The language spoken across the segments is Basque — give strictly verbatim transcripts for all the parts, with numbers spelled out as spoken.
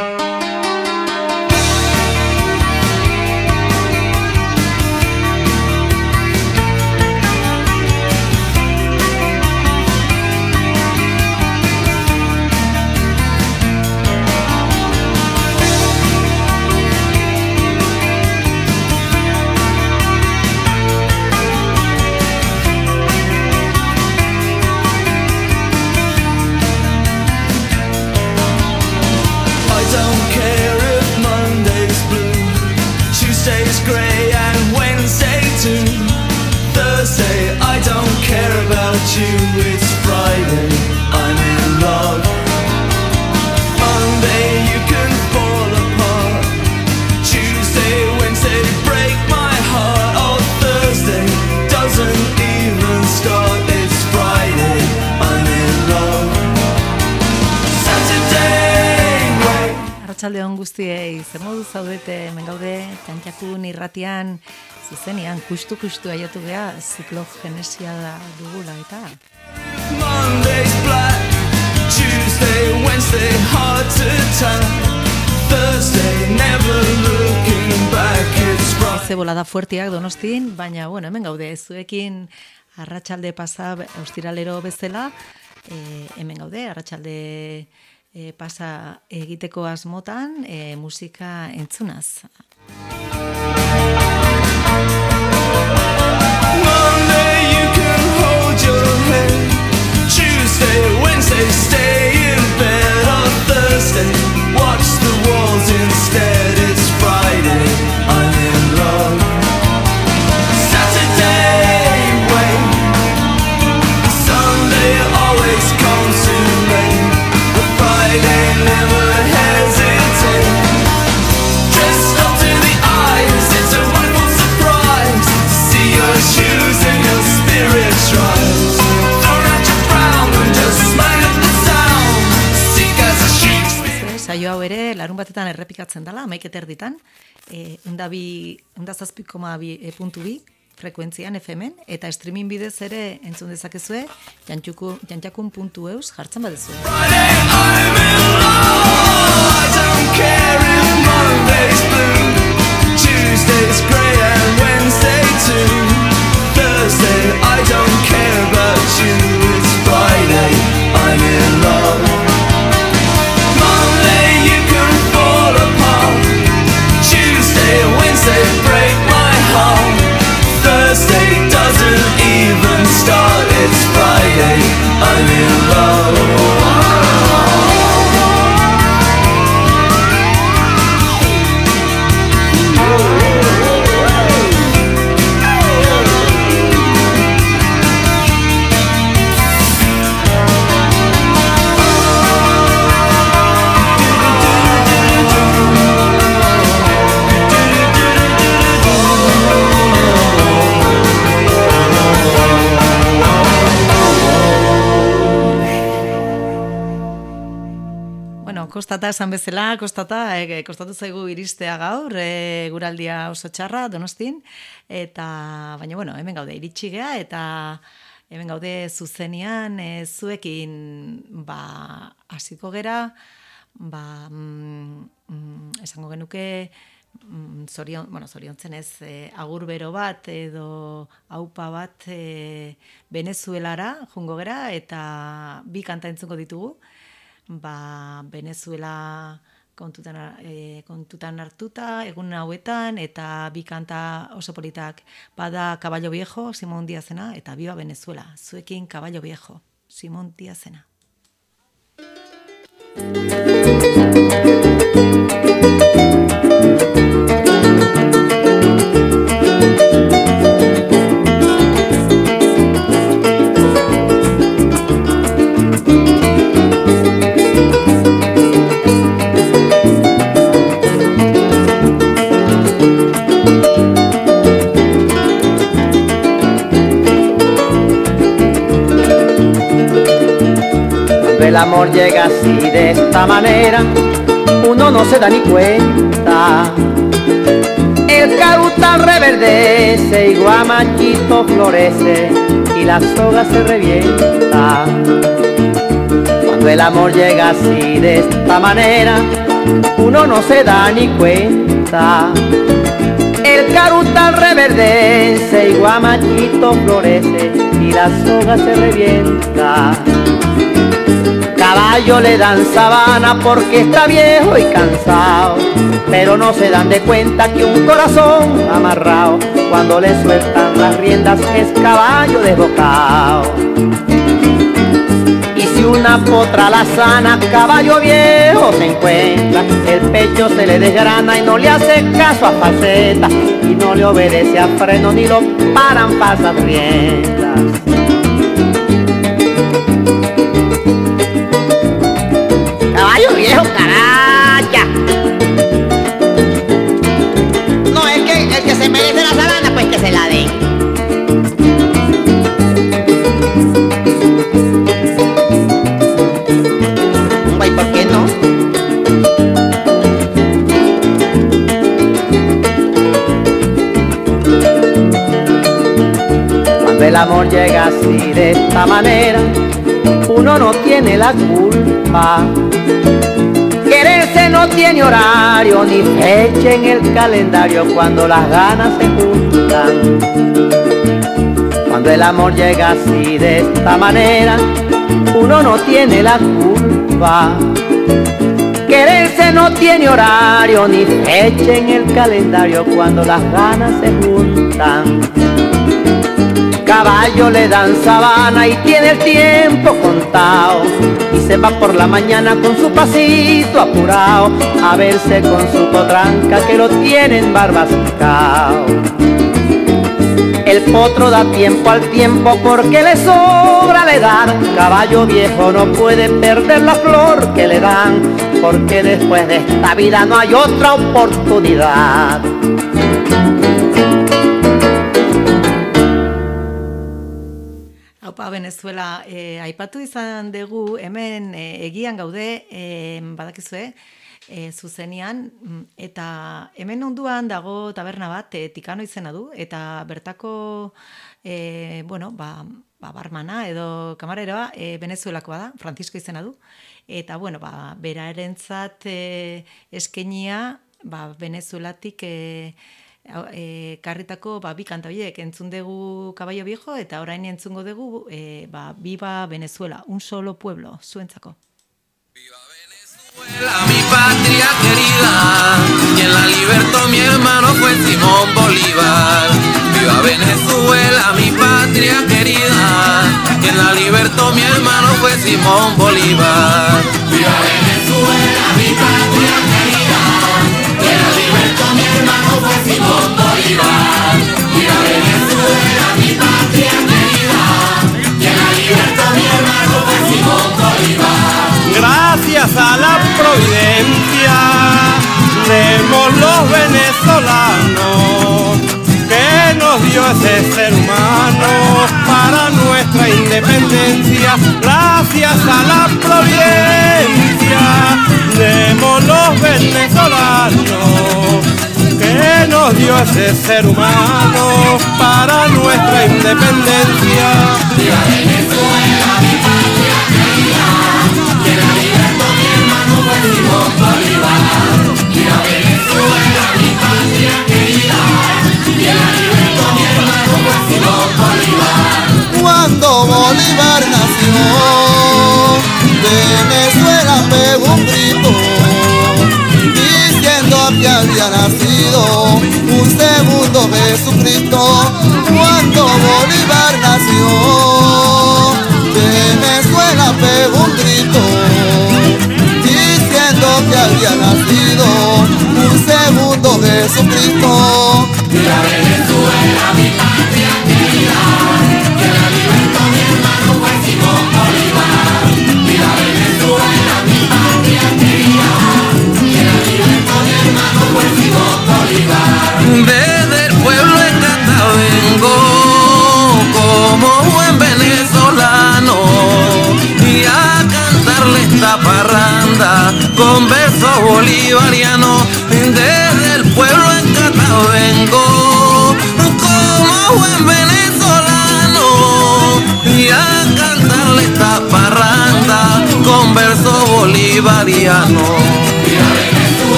Arratsaldeon guztiei, zer modu zaudete, hemen gaude, Txantxakun irratian, zuzenean, kustu-kustu aiatu gea, ziklogenesia da dugula eta. Monday's black, Tuesday, Wednesday, hard to tell, Thursday, never looking back, it's right. Ze bolada fuertiak Donostin, baina, bueno, hemen gaude, zuekin arratsalde pasa, ostiralero bezala, e, hemen gaude, arratsalde E, pasa egiteko asmotan e, musika entzunaz. Monday you can hold your head, Tuesday, Wednesday stay in bed, on Thursday watch the walls instead, it's Friday, I'm in love. Saturday wait, Sunday always comes too late, Friday never hesitate. Dressed up to the eyes, it's a wonderful surprise to see your shoes and your spirits rise. Throw out your frown and just smile at the sound. Sick as a sheep. Saio hau ere, larun batetan errepikatzen dela, amaik erditan, e, undabi, undazazpi koma bi e, puntu bi, frekuentzian F M-en, eta streaming bidez ere entzun dezakezue, jantxakun puntu eus jartzen badezue. Friday, I'm in love. I don't care if Monday's blue, Tuesday's grey and Wednesday too, Thursday, I don't care about you, it's Friday, I'm in love. Monday you can fall apart, Tuesday, Wednesday break my heart, Thursday doesn't even start, it's Friday, I'm in love. Kostata esan bezala, kostata, e, kostatu zaigu iristea gaur, e, guraldia oso txarra, Donostin, eta, baina, bueno, hemen gaude iritsi gea, eta hemen gaude zuzenian, e, zuekin, ba, hasiko gera, ba, mm, esango genuke, mm, zorion, bueno, zoriontzen ez, e, agur bero bat, edo aupa bat, e, Venezuelara, jungo gera, eta bi kanta entzuko ditugu, ba, Venezuela kontutan, e, kontutan hartuta, egun hauetan, eta bi kanta oso politak, bada Caballo Viejo, Simón Díazena, eta Viva Venezuela, zuekin Caballo Viejo, Simón Díazena. El amor llega así de esta manera, uno no se da ni cuenta. El carutal reverdece y guamachito florece y la soga se revienta. Cuando el amor llega así de esta manera, uno no se da ni cuenta. El carutal reverdece y guamachito florece y la soga se revienta. Caballo le dan sabana porque está viejo y cansado, pero no se dan de cuenta que un corazón amarrado, cuando le sueltan las riendas es caballo desbocado. Y si una potra la sana, caballo viejo se encuentra, el pecho se le desgrana y no le hace caso a faceta, y no le obedece a freno ni lo paran pasas riendas. Caballo viejo, caracha. No, el que, el que se merece la sabana, pues que se la den. ¿Y por qué no? Cuando el amor llega así de esta manera, uno no tiene la culpa. Quererse no tiene horario ni fecha en el calendario cuando las ganas se juntan. Cuando el amor llega así de esta manera, uno no tiene la culpa. Quererse no tiene horario ni fecha en el calendario cuando las ganas se juntan. Caballo le dan sabana y tiene el tiempo contado, y se va por la mañana con su pasito apurado a verse con su potranca que lo tienen barbascao. El potro da tiempo al tiempo porque le sobra la edad. Caballo viejo no puede perder la flor que le dan, porque después de esta vida no hay otra oportunidad. Haupa, Venezuela, eh, aipatu izan dugu, hemen eh, egian gaude, eh, badakizue, e, zuzenian, eta hemen onduan dago taberna bat, e, Tikano izena du, eta bertako, e, bueno, ba, ba, barmana edo kamareroa e, Venezuelakoa da, Francisco izena du, eta, bueno, ba, bera erentzat e, eskenia, ba, Venezuelatik e, e, karritako ba, bi kanta biek entzun dugu Caballo Viejo, eta orain entzungo dugu e, ba, Viva Venezuela, un solo pueblo, zuentzako. Viva Venezuela, mi patria querida, quien la libertó mi hermano fue Simón Bolívar. Viva Venezuela, mi patria querida, quien la libertó mi hermano fue Simón Bolívar. Viva Venezuela, mi patria querida, quien la libertó mi hermano fue Simón Bolívar. Viva Venezuela, mi patria querida, quien la libertó mi hermano fue Simón Bolívar. Gracias a la providencia demos los venezolanos que nos dio ese ser humano para nuestra independencia. Gracias a la providencia demos los venezolanos que nos dio ese ser humano para nuestra independencia. Viva Venezuela, mi patria querida, quien la libertó mi hermano fue Simón Bolívar. Viva Venezuela, mi patria querida, quien la libertó mi hermano fue Simón Bolívar. Cuando Bolívar nació, Venezuela pegó un grito, diciendo que había nacido un segundo Jesucristo. Cuando Bolívar nació, Venezuela pegó un grito, diciendo que había nacido un segundo Jesucristo. Viva Venezuela, mi patria querida, que la libertó mi hermano fue Simón Bolívar. Viva Venezuela, mi patria querida, que la libertó mi hermano fue Simón Bolívar. Desde el pueblo encantado vengo como buen venezolano y a cantarle esta parranda con versos bolivarianos. Desde el pueblo encantado vengo como buen venezolano y a cantarle esta parranda con versos bolivarianos.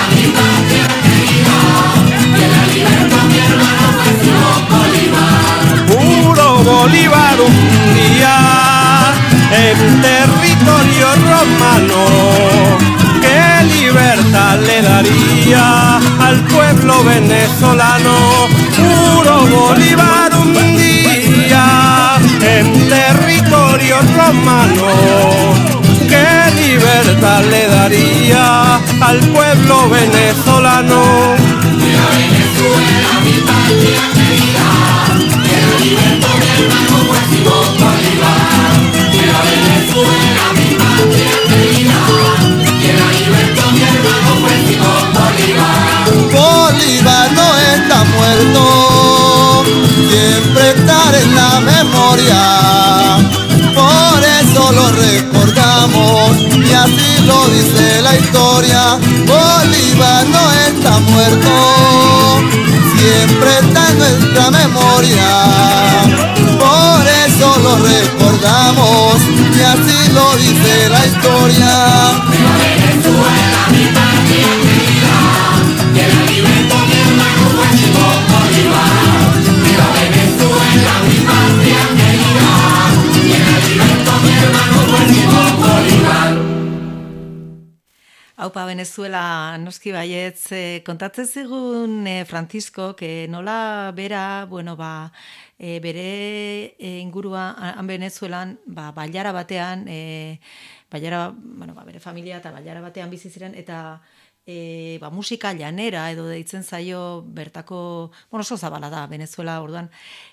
Puro Bolívar un día en territorio romano, ¿qué libertad le daría al pueblo venezolano? Puro Bolívar un día en territorio romano, ¿qué libertad le daría al pueblo venezolano? Bolívar no está muerto, siempre estará en la memoria. Por eso lo recordamos y así lo dice la historia. Bolívar no está muerto, siempre está en nuestra memoria. Por eso lo recordamos y así lo dice la historia. Haupa Venezuela noski baietz, eh, kontatzen zigun eh, Francisco, que nola bera, bueno, ba, eh, bere eh, ingurua han Venezuelan, ba, bailara batean, eh, bailara, bueno, ba, bere familia eta bailara batean bizi ziren, eta e, ba, musika llanera edo deitzen zaio bertako, bueno, oso zabala da Venezuela orduan,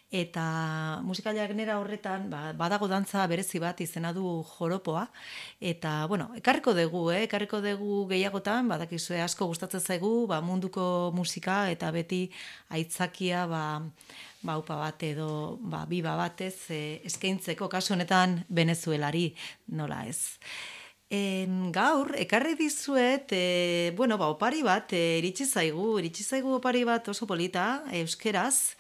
eta musika llanera horretan ba, badago dantza berezi bat izena du joropoa, eta, bueno, ekarriko dugu, eh? ekarriko dugu gehiagotan, badakizue asko gustatzen zaigu, ba, munduko musika eta beti aitzakia, ba, ba, upa bat edo ba, biba batez e, eskaintzeko kasu honetan Venezuelari, nola ez. En, gaur, ekarri dizuet, e, bueno, ba, opari bat, e, iritsi zaigu, iritsi zaigu opari bat oso polita, euskeraz,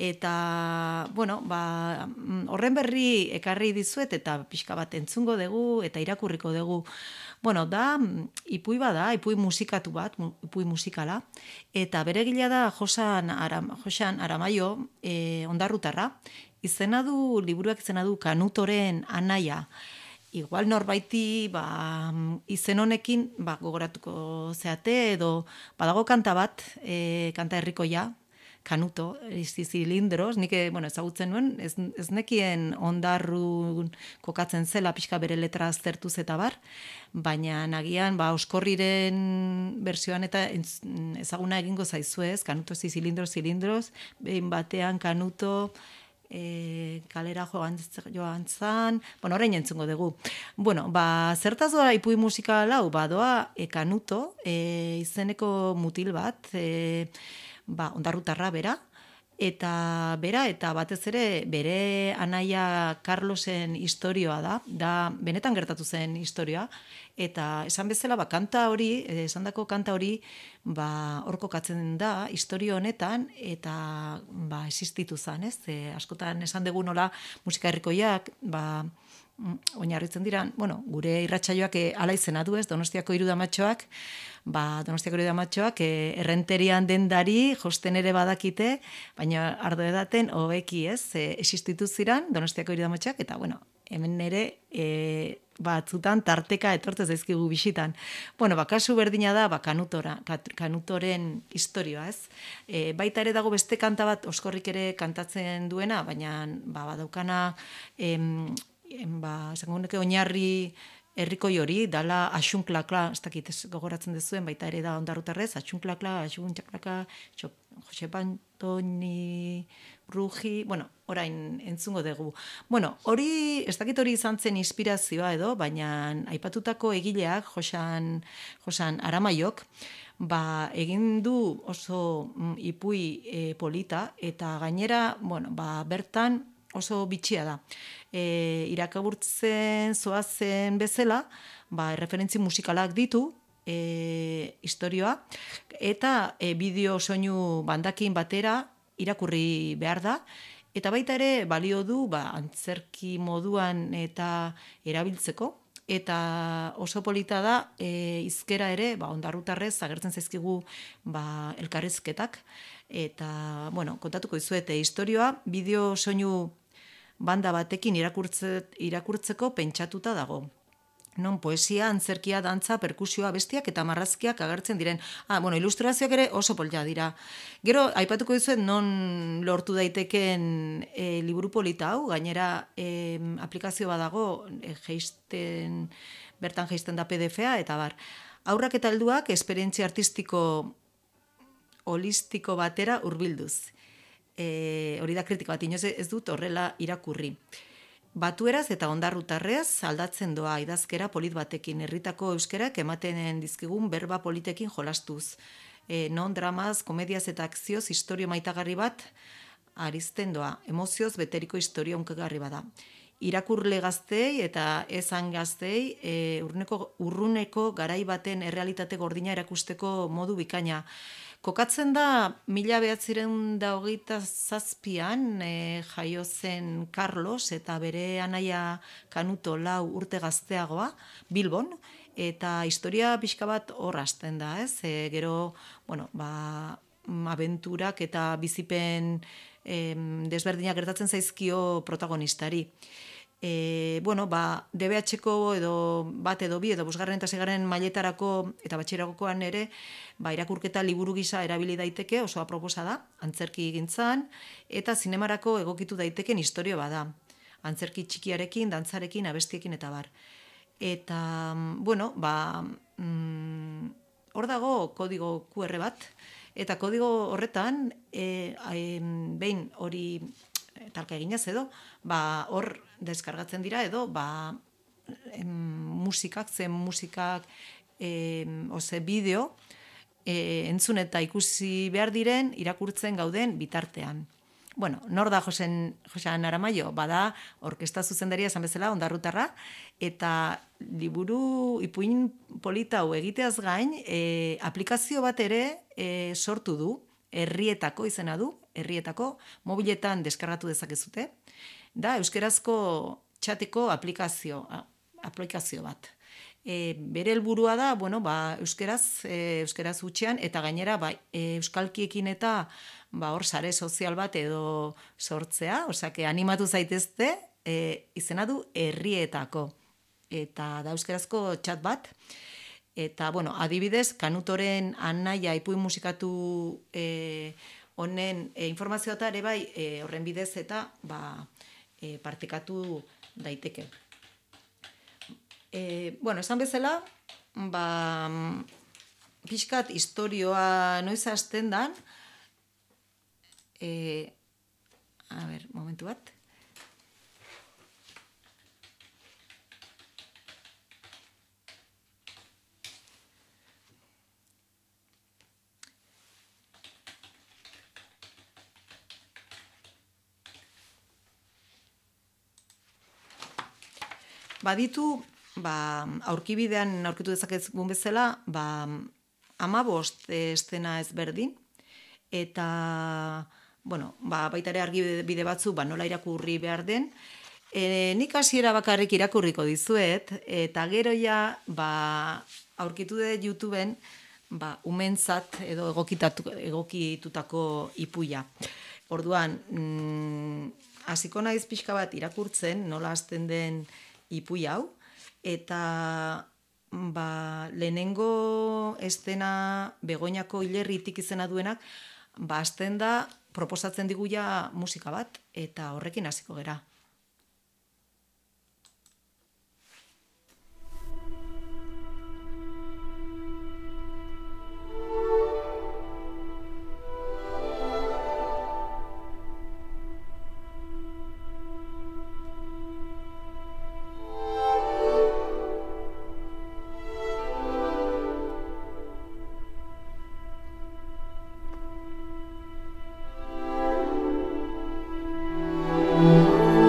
eta, bueno, ba, horren berri ekarri dizuet, eta pixka bat entzungo dugu, eta irakurriko dugu. Bueno, da, ipui bada, ipui musikatu bat, ipui musikala, eta bere gila da Josan, Aram, Josan Aramaio, e, ondarrutarra, izena du, liburuak izena du Kanutoren anaia. Igual norbaiti ba, izen honekin ba, gogoratuko zeate edo badago kanta bat, e, kanta herrikoia, Kanuto, zilindros, nik bueno, ezagutzen nuen, ez, ez nekien ondarrun kokatzen zela pixka bere letra aztertuz eta bar, baina nagian ba, oskorriren bersioan eta ezaguna egingo zaizuez, Kanuto zilindros, zilindros, behin batean Kanuto, E, kalera joan, joan zan, bueno, orain entzungo dugu. Bueno, ba, zertaz doa ipui musikal hau, ba, doa e, Kanuto, e, izeneko mutil bat, e, ba, ondarrutarra bera, eta bera, eta batez ere bere anaia Carlosen istorioa da, da benetan gertatu zen istorioa, eta esan bezala, ba, kanta hori, esandako kanta hori, ba, hor kokatzen da, istorio honetan, eta, ba, existitu zen, ez? E, askotan esan dugu nola musika herrikoiak, ba, oinarritzen dira, bueno, gure irratsaioak e, ala izena du, ez? Donostiako Irudamatxoak, ba, Donostiako Irudamatxoak e, errenterian dendari josten ere badakite, baina ardo edaten hobeki, ez? E, existitu ziran Donostiako Irudamatxoak, eta, bueno, hemen ere e, batzutan tarteka etortez daizkigu bisitan. Bueno, ba, kasu berdina da, ba, kanutora, Kanutoren istorioa, ez? E, baita ere dago beste kanta bat oskorrik ere kantatzen duena, baina ba, badaukana em, em, ba, esango nuke oinarri herrikoi hori, dala axunklakla, ez dakit ez gogoratzen dezuen, baita ere da ondarrutarrez, axunklakla, axunklakla, Josep Antoni Ruji, bueno, orain entzungo dugu. Bueno, hori, ez dakit hori izan zen inspirazioa edo, baina aipatutako egileak, Josan, Josan Aramaiok, ba, egin du oso mm, ipui e, polita, eta gainera, bueno, ba, bertan oso bitxia da. E, irakaburtzen zoazen bezala, ba, referentzi musikalak ditu, e, istorioa, eta e, bideo soinu bandakin batera irakurri behar da, eta baita ere balio du ba, antzerki moduan eta erabiltzeko, eta oso polita da e, izkera ere, ba, ondarrutarrez agertzen zaizkigu ba, elkarrizketak, eta, bueno, kontatuko dizuete, historioa bideo soinu banda batekin irakurtze, irakurtzeko pentsatuta dago. Non poesia, antzerkia, dantza, perkusioa, bestiak eta marrazkiak agertzen diren. Ah, bueno, ilustrazioak ere oso polita dira. Gero, aipatuko dizuet non lortu daiteken e, liburu polita hau, gainera e, aplikazio badago, e, geisten, bertan geisten da P D F-a, eta bar. Haurrak eta helduak esperientzia artistiko holistiko batera hurbilduz. E, hori da kritika bat, inoz ez dut horrela irakurri. Batueraz eta ondarrutarrez aldatzen doa idazkera polit batekin, herritako euskerak ematen dizkigun berba politekin jolastuz. E, non dramaz, komediaz eta akzioz historio maitagarri bat arizten doa, emozioz beteriko historio onkegarri bada. Irakurle gaztei eta ezan gaztei e, urruneko, urruneko garai baten errealitate gordina erakusteko modu bikaina. Kokatzen da mila behatzireun da hogeita zazpian e, jaio zen Carlos eta bere anaia Kanuto lau urte gazteagoa Bilbon, eta historia pixka bat hor hasten da, ez? E, gero, bueno, ba, abenturak eta bizipen e, desberdinak gertatzen zaizkio protagonistari. E, bueno, ba, D B H-ko edo bat edo bi edo bosgarren eta seigarren mailetarako eta batxilerakoan ere ba, irakurketa liburu gisa erabili daiteke, oso aproposa da, antzerki gintzan, eta zinemarako egokitu daiteken historio bada. Antzerki txikiarekin, dantzarekin, abestiekin eta bar. Eta, bueno, ba, mm, hor dago kodigo Q R bat, eta kodigo horretan, e, e, behin hori talka eginez edo, ba, hor deskargatzen dira edo, ba, em, musikak, zen musikak, em, oze, bideo, e, entzun eta ikusi behar diren, irakurtzen gauden bitartean. Bueno, nor da Josen, Josean Aramaio? Bada, orkesta zuzendaria esan bezala, ondarrutarra, eta liburu ipuin polita hau egiteaz gain, e, aplikazio bat ere e, sortu du, herrietako izena du, herrietako, mobiletan deskargatu dezakezute, da euskerazko txateko aplikazio, aplikazio bat. E, bere helburua da, bueno, ba, euskeraz, e, euskeraz gutxean, eta gainera ba, e, euskalkiekin eta ba, hor sare sozial bat edo sortzea, osake animatu zaitezte, e, izena du herrietako, eta da euskerazko txat bat. Eta, bueno, adibidez, Kanutoren anaia ipuin musikatu e, honen e, informazioa eta ere bai e, horren bidez eta ba, e, partekatu daiteke. E, bueno, esan bezala, ba, pixkat historioa noiz hasten dan, e, a ber, momentu bat, baditu, ba, aurkibidean aurkitu dezakegun bezala, ba, hamabost estena ezberdin, eta, bueno, ba, baita ere argibide batzu, ba, nola irakurri behar den. E, nik hasiera bakarrik irakurriko dizuet, eta gero ja, ba, aurkitu de YouTubeen, ba, umentzat edo egokitutako ipuia. Orduan, mm, hasiko naiz pixka bat irakurtzen, nola hasten den ipui hau, eta ba, lehenengo estena Begoñako hilerritik izena duenak, ba, hasten da proposatzen digu ja musika bat, eta horrekin hasiko gera. Thank you.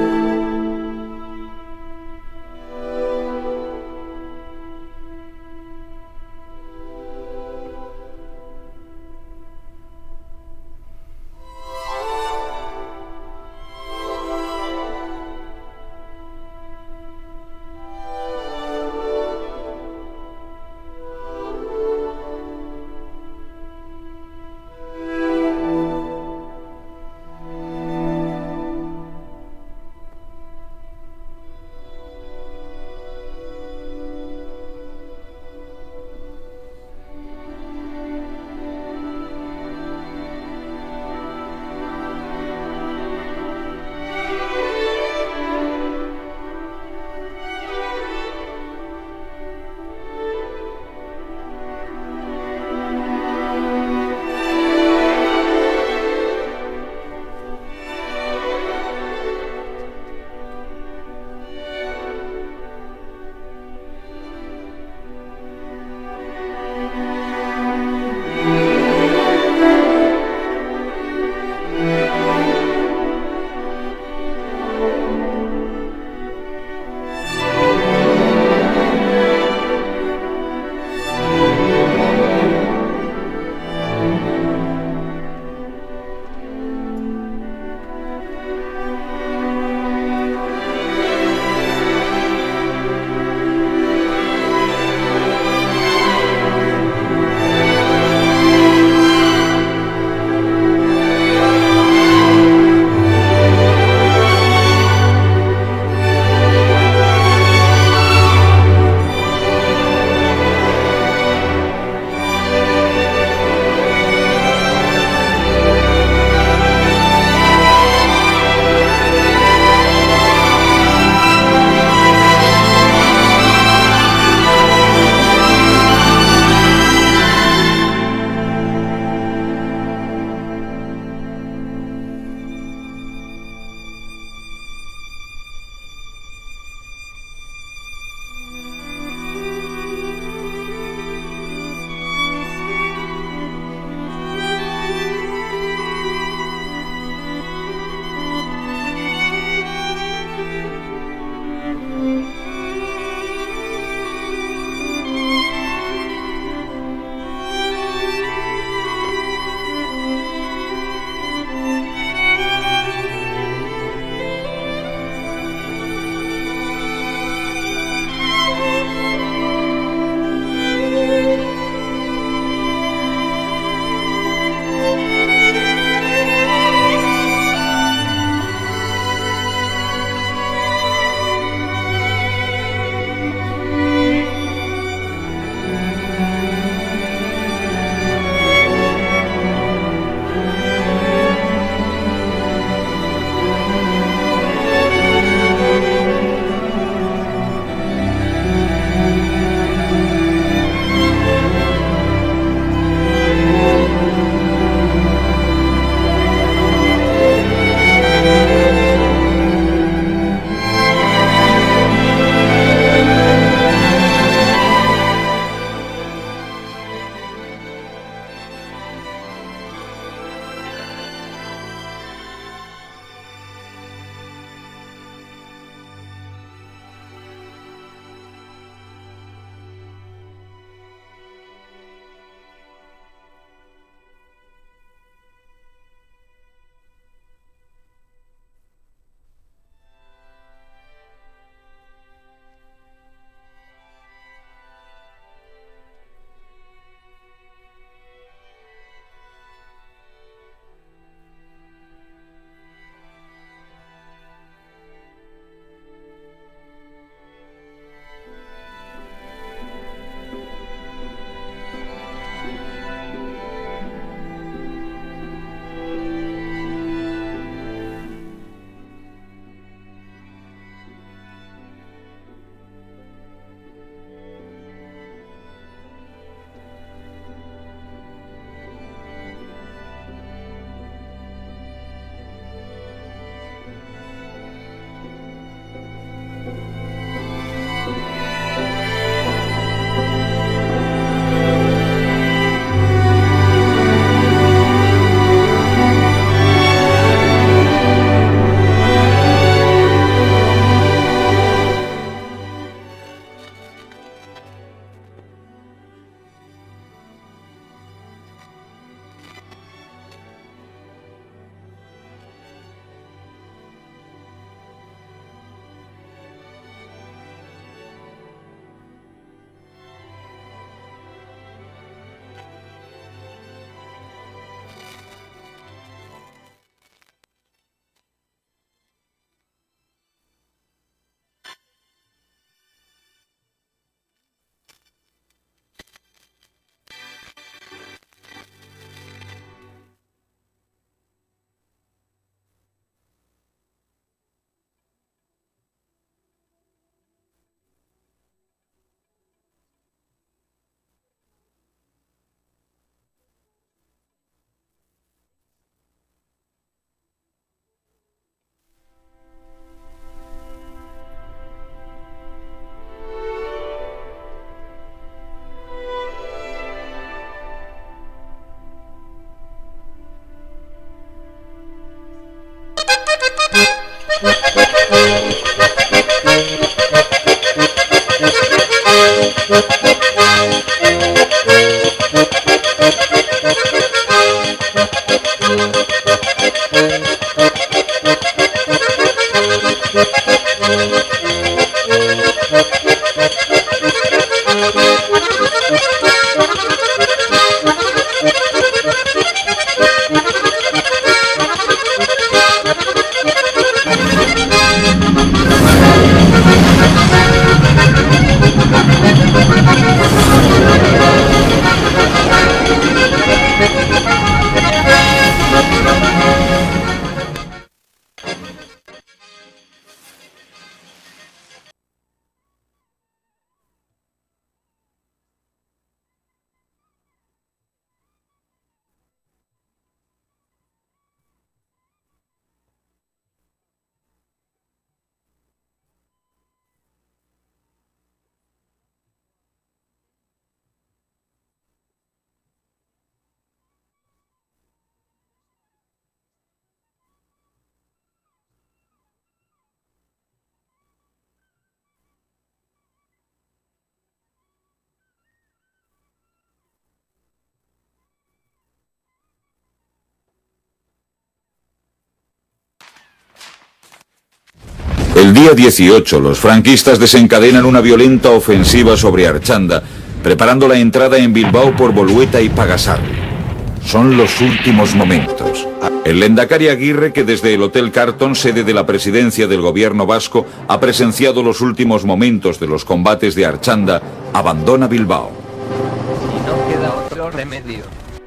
El día dieciocho, los franquistas desencadenan una violenta ofensiva sobre Archanda, preparando la entrada en Bilbao por Bolueta y Pagasarri. Son los últimos momentos. El Lehendakari Aguirre, que desde el Hotel Carlton, sede de la presidencia del gobierno vasco, ha presenciado los últimos momentos de los combates de Archanda, abandona Bilbao. Y no queda otro remedio.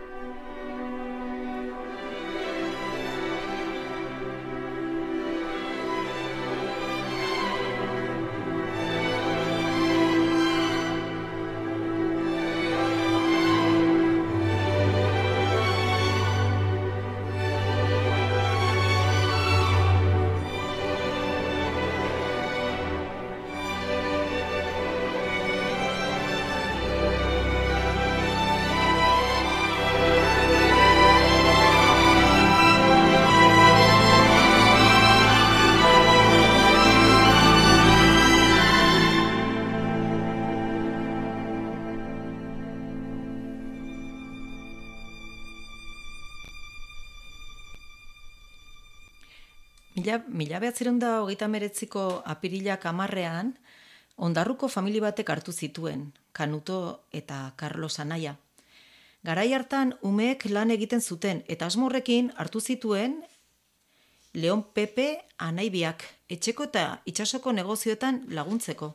Mila, mila behatziehun eta hogeita hemeretziko apirilak hamarrean, Ondarruko famili batek hartu zituen, Kanuto eta Carlos anaia. Garai hartan umeek lan egiten zuten eta asmorrekin hartu zituen Leon Pepe anaibiak, etxeko eta itsasoko negozioetan laguntzeko.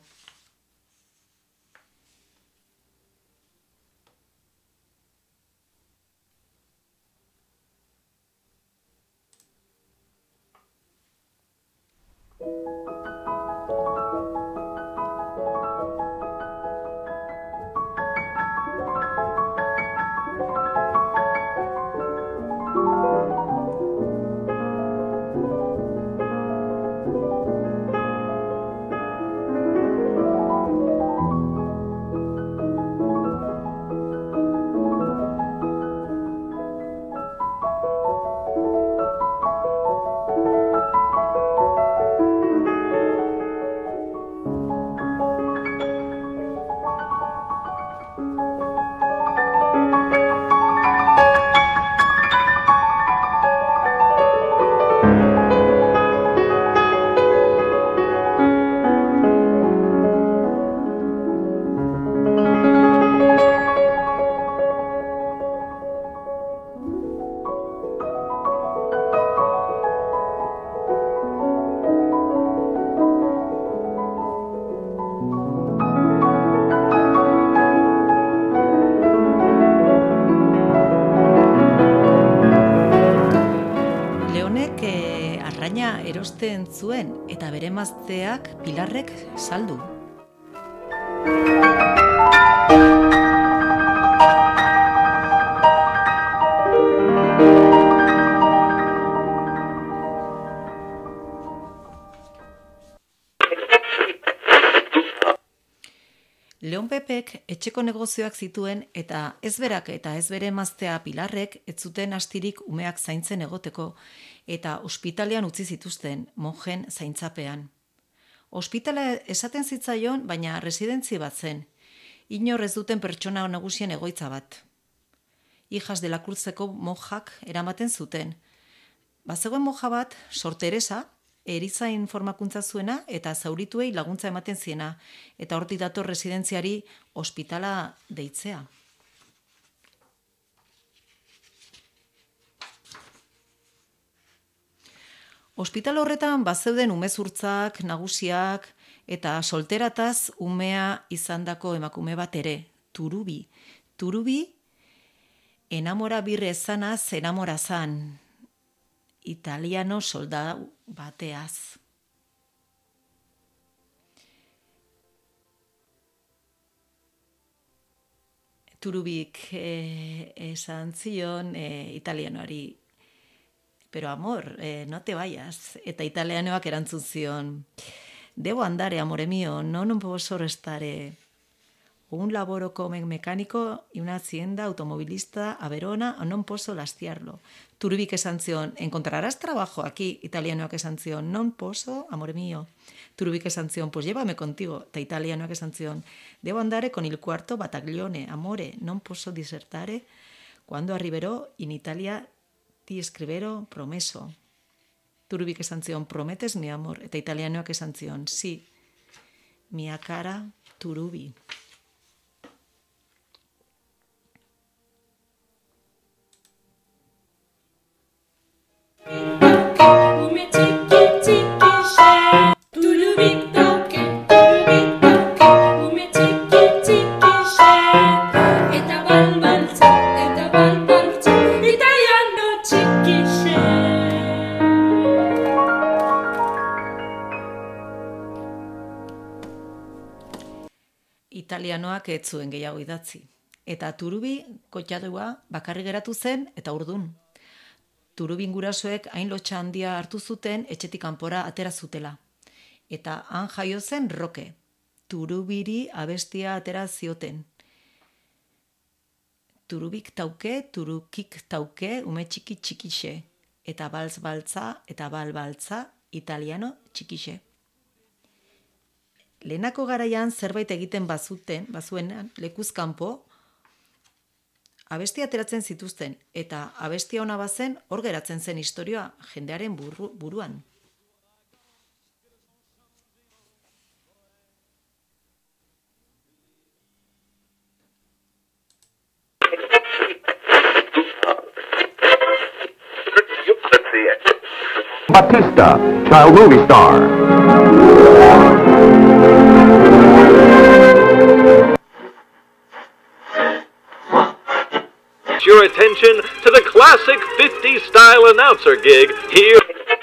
Erosten zuen eta bere emazteak Pilarrek saldu. Leon Pepek etxeko negozioak zituen eta ez berak eta ez bere emaztea Pilarrek ez zuten astirik umeak zaintzen egoteko eta ospitalean utzi zituzten monjen zaintzapean. Ospitalea esaten zitzaion, baina residentzi bat zen. Inor ez duten pertsona nagusien egoitza bat. Hijas de la Cruzeko mojak eramaten zuten. Bazegoen moja bat, Sor Teresa, erizain formakuntza zuena eta zaurituei laguntza ematen ziena, eta hortik dator residentziari ospitala deitzea. Ospital horretan bazeuden umezurtzak, nagusiak eta solterataz umea izandako emakume bat ere, Turubi. Turubi enamora birre ezanaz enamora zan, italiano soldadu bateaz. Turubik eh, esan zion eh, italianoari, pero amor, eh, no te vayas. Eta italianoak erantzun zion, debo andare, amore mio, no non posso restare. Un lavoro come mecánico y una hacienda automovilista a Verona, non posso lastiarlo. Turubik esan zion, encontrarás trabajo aquí. Italianoak esan zion, non posso, amore mio. Turubik esan zion, pues llévame contigo. Eta italianoak esan zion, debo andare con il quarto battaglione, amore, non posso disertare. Quando arriverò in Italia ti escribero promeso. Turubik esan zion, prometes mi amor. Eta italianoak esan zion, sí, mia cara Turubi. Italianoak ez zuen gehiago idatzi. Eta Turubi kotxadua bakarri geratu zen eta urdun. Turubin gurasoek hain lotxa handia hartu zuten etxetik kanpora atera zutela. Eta han jaio zen Roke. Turubiri abestia atera zioten. Turubik tauke, turukik tauke, ume txiki txikixe. Eta balz baltza eta bal baltza italiano txikixe. Lehenako garaian zerbait egiten bazuten, bazuenan, lekuzkanpo, abestia ateratzen zituzten, eta abestia ona bazen hor geratzen zen historia jendearen buru, buruan. Batista, child movie star. Your attention to the classic fifties style announcer gig here.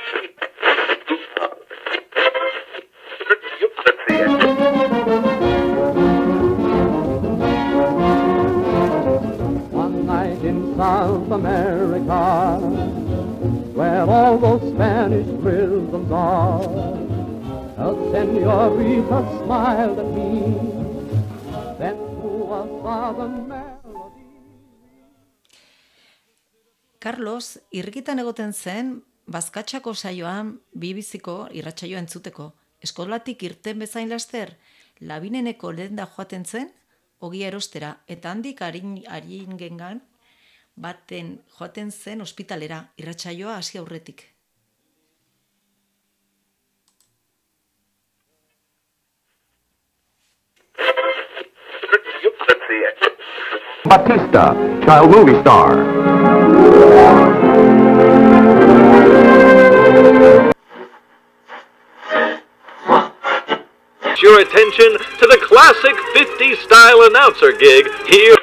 One night in South America, where all those Spanish rhythms are, a señorita smiled at me, then through a southern melody. Carlos irrikitan egoten zen bazkatxako saioan bibiziko irratsaioa entzuteko. Eskolatik irten bezain laster, labineneko lenda joaten zen, ogia erostera, eta handik harin, haringengan baten joaten zen ospitalera, irratsaioa hasi aurretik. Batista, child movie star. Your attention to the classic fifties style announcer gig here.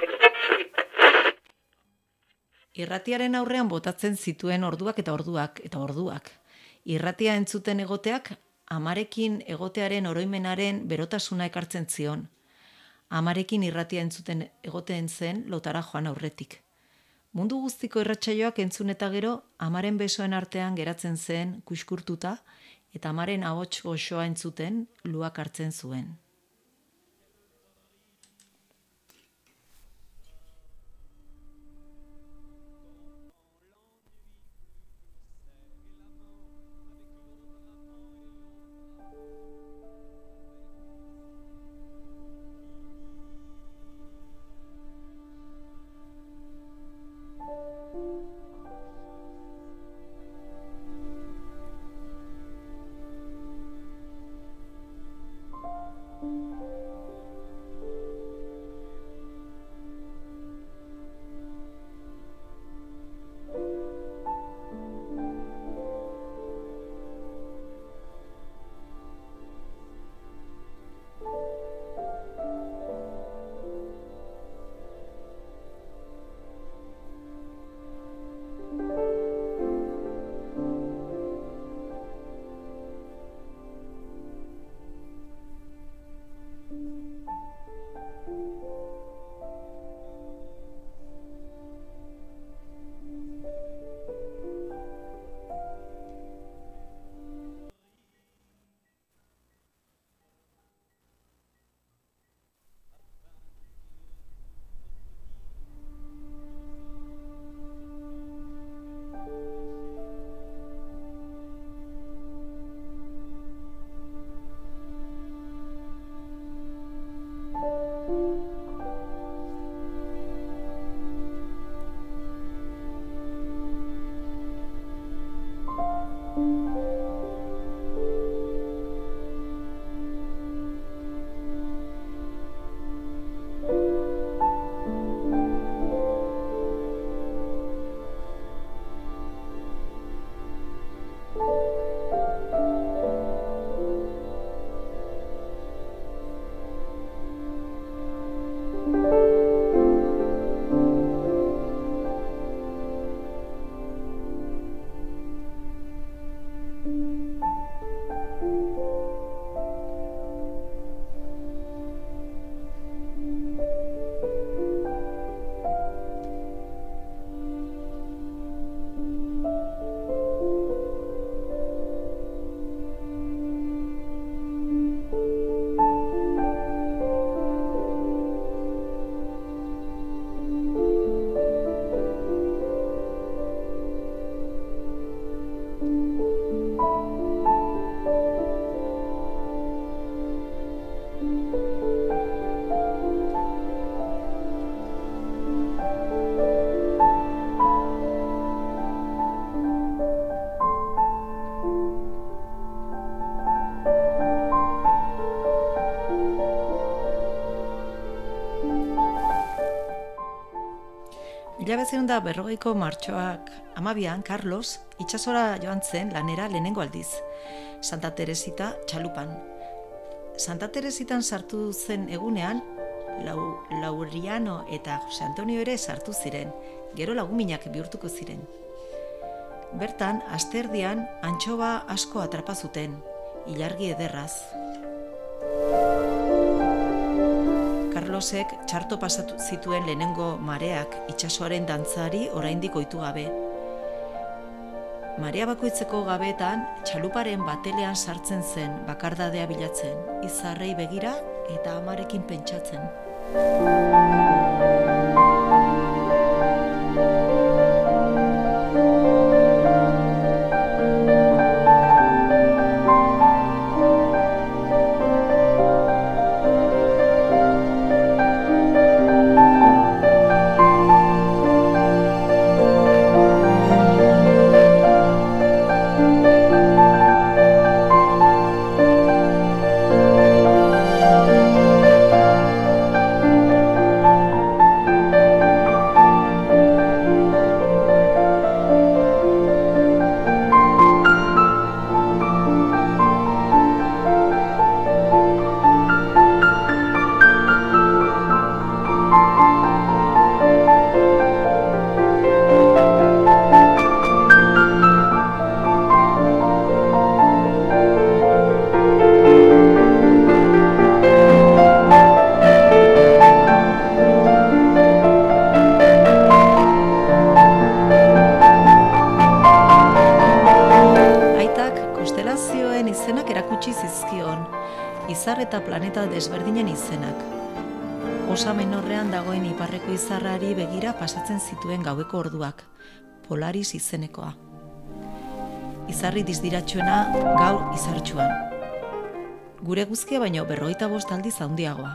Irratiaren aurrean botatzen zituen orduak eta orduak eta orduak. Irratia entzuten egoteak amarekin egotearen oroimenaren berotasuna ekartzen zion. Amarekin irratia entzuten egoten zen lotara joan aurretik. Mundu guztiko irratsaioak entzun eta gero, amaren besoen artean geratzen zen kuskurtuta, eta amaren ahots goxoa entzuten luak hartzen zuen. Mila bezion da berrogeiko martxoak amabian, Carlos itsasora joan zen lanera lehenengo aldiz. Santa Teresita txalupan. Santa Teresitan sartu zen egunean, Lau, Lauriano eta Jose Antonio ere sartu ziren, gero laguminak bihurtuko ziren. Bertan, asterdian, antxoba asko atrapa zuten, ilargi ederraz. Carlosek txarto pasatu zituen lehenengo mareak itsasoaren dantzari oraindik ohitu gabe. Marea bakoitzeko gabeetan txaluparen batelean sartzen zen bakardadea bilatzen, izarrei begira eta amarekin pentsatzen. Izar eta planeta desberdinen izenak. Osa Menorrean dagoen iparreko izarrari begira pasatzen zituen gaueko orduak, Polaris izenekoa. Izarri dizdiratsuena gaur izartsuan. Gure guzkia baino berrogeita bost aldiz handiagoa.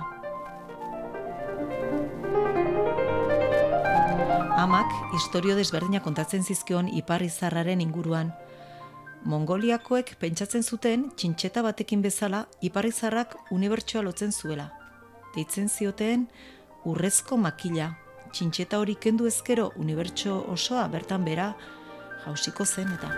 Amak istorio desberdina kontatzen zizkion ipar izarraren inguruan. Mongoliakoek pentsatzen zuten txintxeta batekin bezala iparrizarrak unibertsoa lotzen zuela. Deitzen zioten urrezko makila. Txintxeta hori kendu ezkero unibertso osoa bertan bera jausiko zen eta.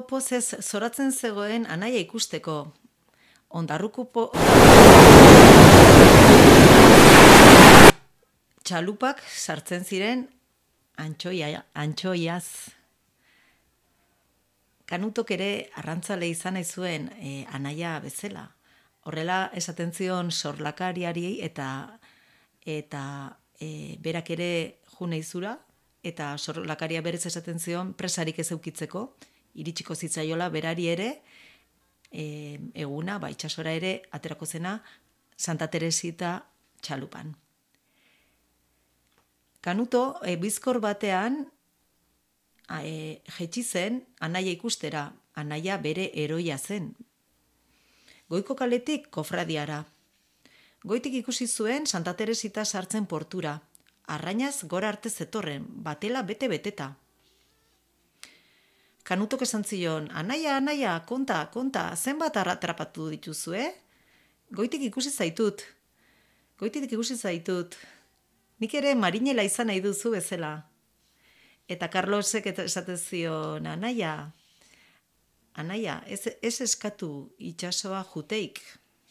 pozez zoratzen zegoen anaia ikusteko. Ondarruko po... txalupak sartzen ziren antxoia, antxoiaz. Kanutok ere arrantzale izan nahi zuen e, anaia bezala. Horrela esaten zion sorlakariari eta eta e, berak ere juneizura, eta sorlakaria berez esaten zion presarik ez eukitzeko, iritsiko zitzaiola berari ere, e, eguna, ba, itxasora ere, aterako zena Santa Teresita txalupan. Kanuto, e, bizkor batean, e, jetxi zen anaia ikustera, anaia bere heroia zen. Goiko kaletik kofradiara. Goitik ikusi zuen Santa Teresita sartzen portura, arrainaz gora arte zetorren, batela bete-beteta. Kanutok esan zion, anaia, anaia, konta, konta, zenbat atrapatu dituzue? Goitik ikusi zaitut. Goitik ikusi zaitut. Nik ere marinela izan nahi duzu bezala. Eta Carlosek esaten zion, anaia, anaia, ez, ez eskatu itsasoa juteik.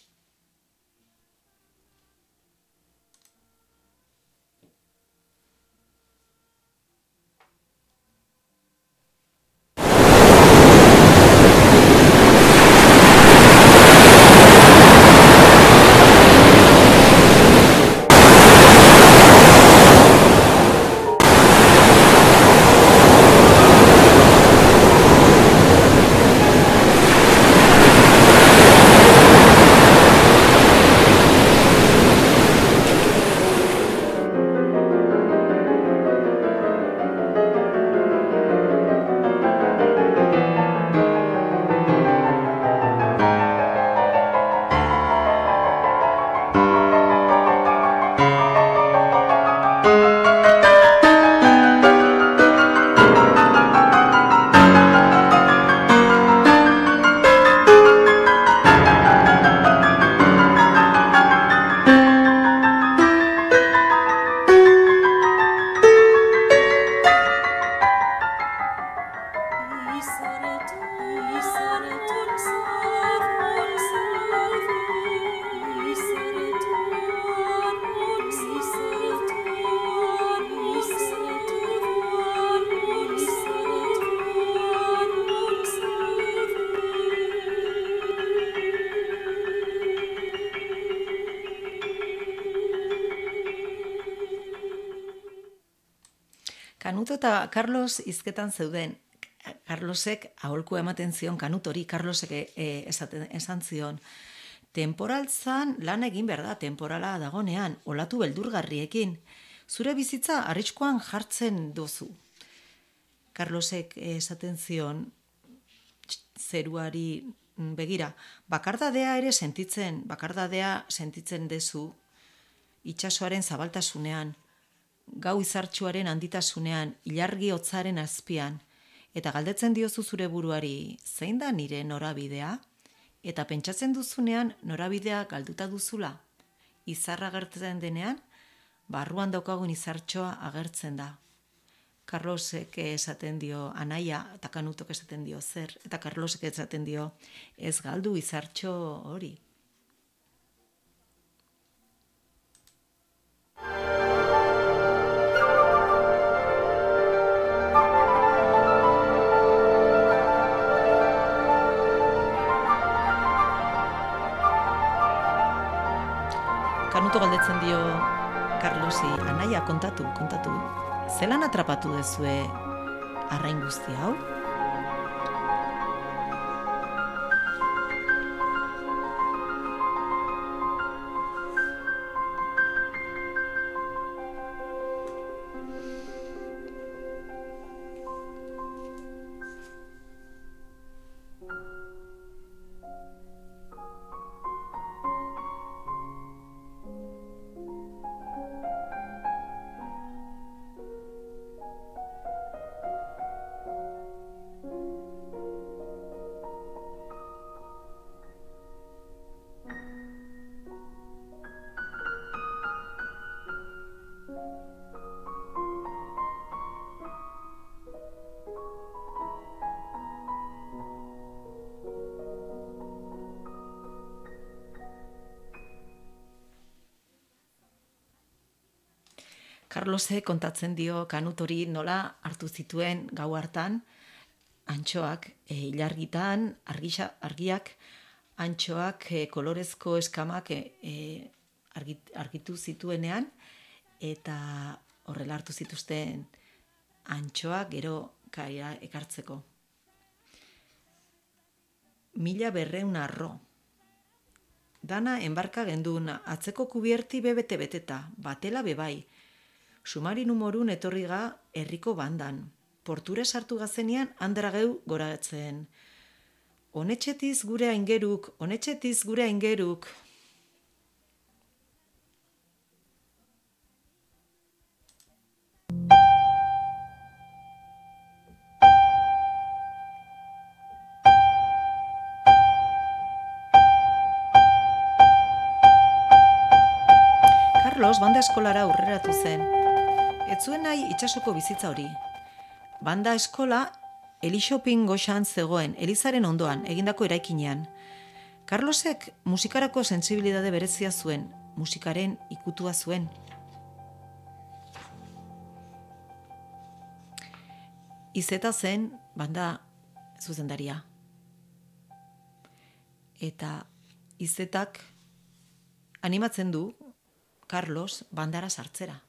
Kanuto eta Carlos hizketan zeuden. Carlosek aholku ematen zion Kanutori, Carlosek e, esaten, esan zion, temporaltzan lan egin behar da, temporala dagonean, olatu beldurgarriekin, zure bizitza arriskuan jartzen dozu. Carlosek esaten zion, zeruari begira, bakardadea ere sentitzen, bakardadea sentitzen dezu, itsasoaren zabaltasunean, gau izartxuaren handitasunean, ilargi hotzaren azpian, eta galdetzen diozu zure buruari, zein da nire norabidea? Eta pentsatzen duzunean norabidea galduta duzula. Izarra agertzen denean, barruan daukagun izartxoa agertzen da. Carlosek esaten dio anaia, eta Kanutok esaten dio zer, eta Carlosek esaten dio ez galdu izartxo hori. Kanuto galdetzen dio Carlosi, anaia, kontatu, kontatu, zelan atrapatu dezue arrain guzti hau? Carlosek kontatzen dio kanut hori nola hartu zituen gau hartan, antxoak, e, ilargitan, argisa, argiak, antxoak, e, kolorezko eskamak e, e, argit, argitu zituenean, eta horrela hartu zituzten antxoak gero kaia ekartzeko. Mila berreun arro. Dana enbarka gendun, atzeko kubierti bebete beteta, batela bebai. Sumarin humorun etorri ga herriko bandan. Porture sartu gazenean handrageu goratzen. Honetxetiz gure aingeruk, honetxetiz gure aingeruk. Carlos banda eskolara aurreratu zen. Ez zuen nahi itsasoko bizitza hori. Banda eskola Elixopin goxan zegoen, Elizaren ondoan, egindako eraikinean. Carlosek musikarako sentsibilitate berezia zuen, musikaren ikutua zuen. Izeta zen banda zuzendaria. Eta Izetak animatzen du Carlos bandara sartzera.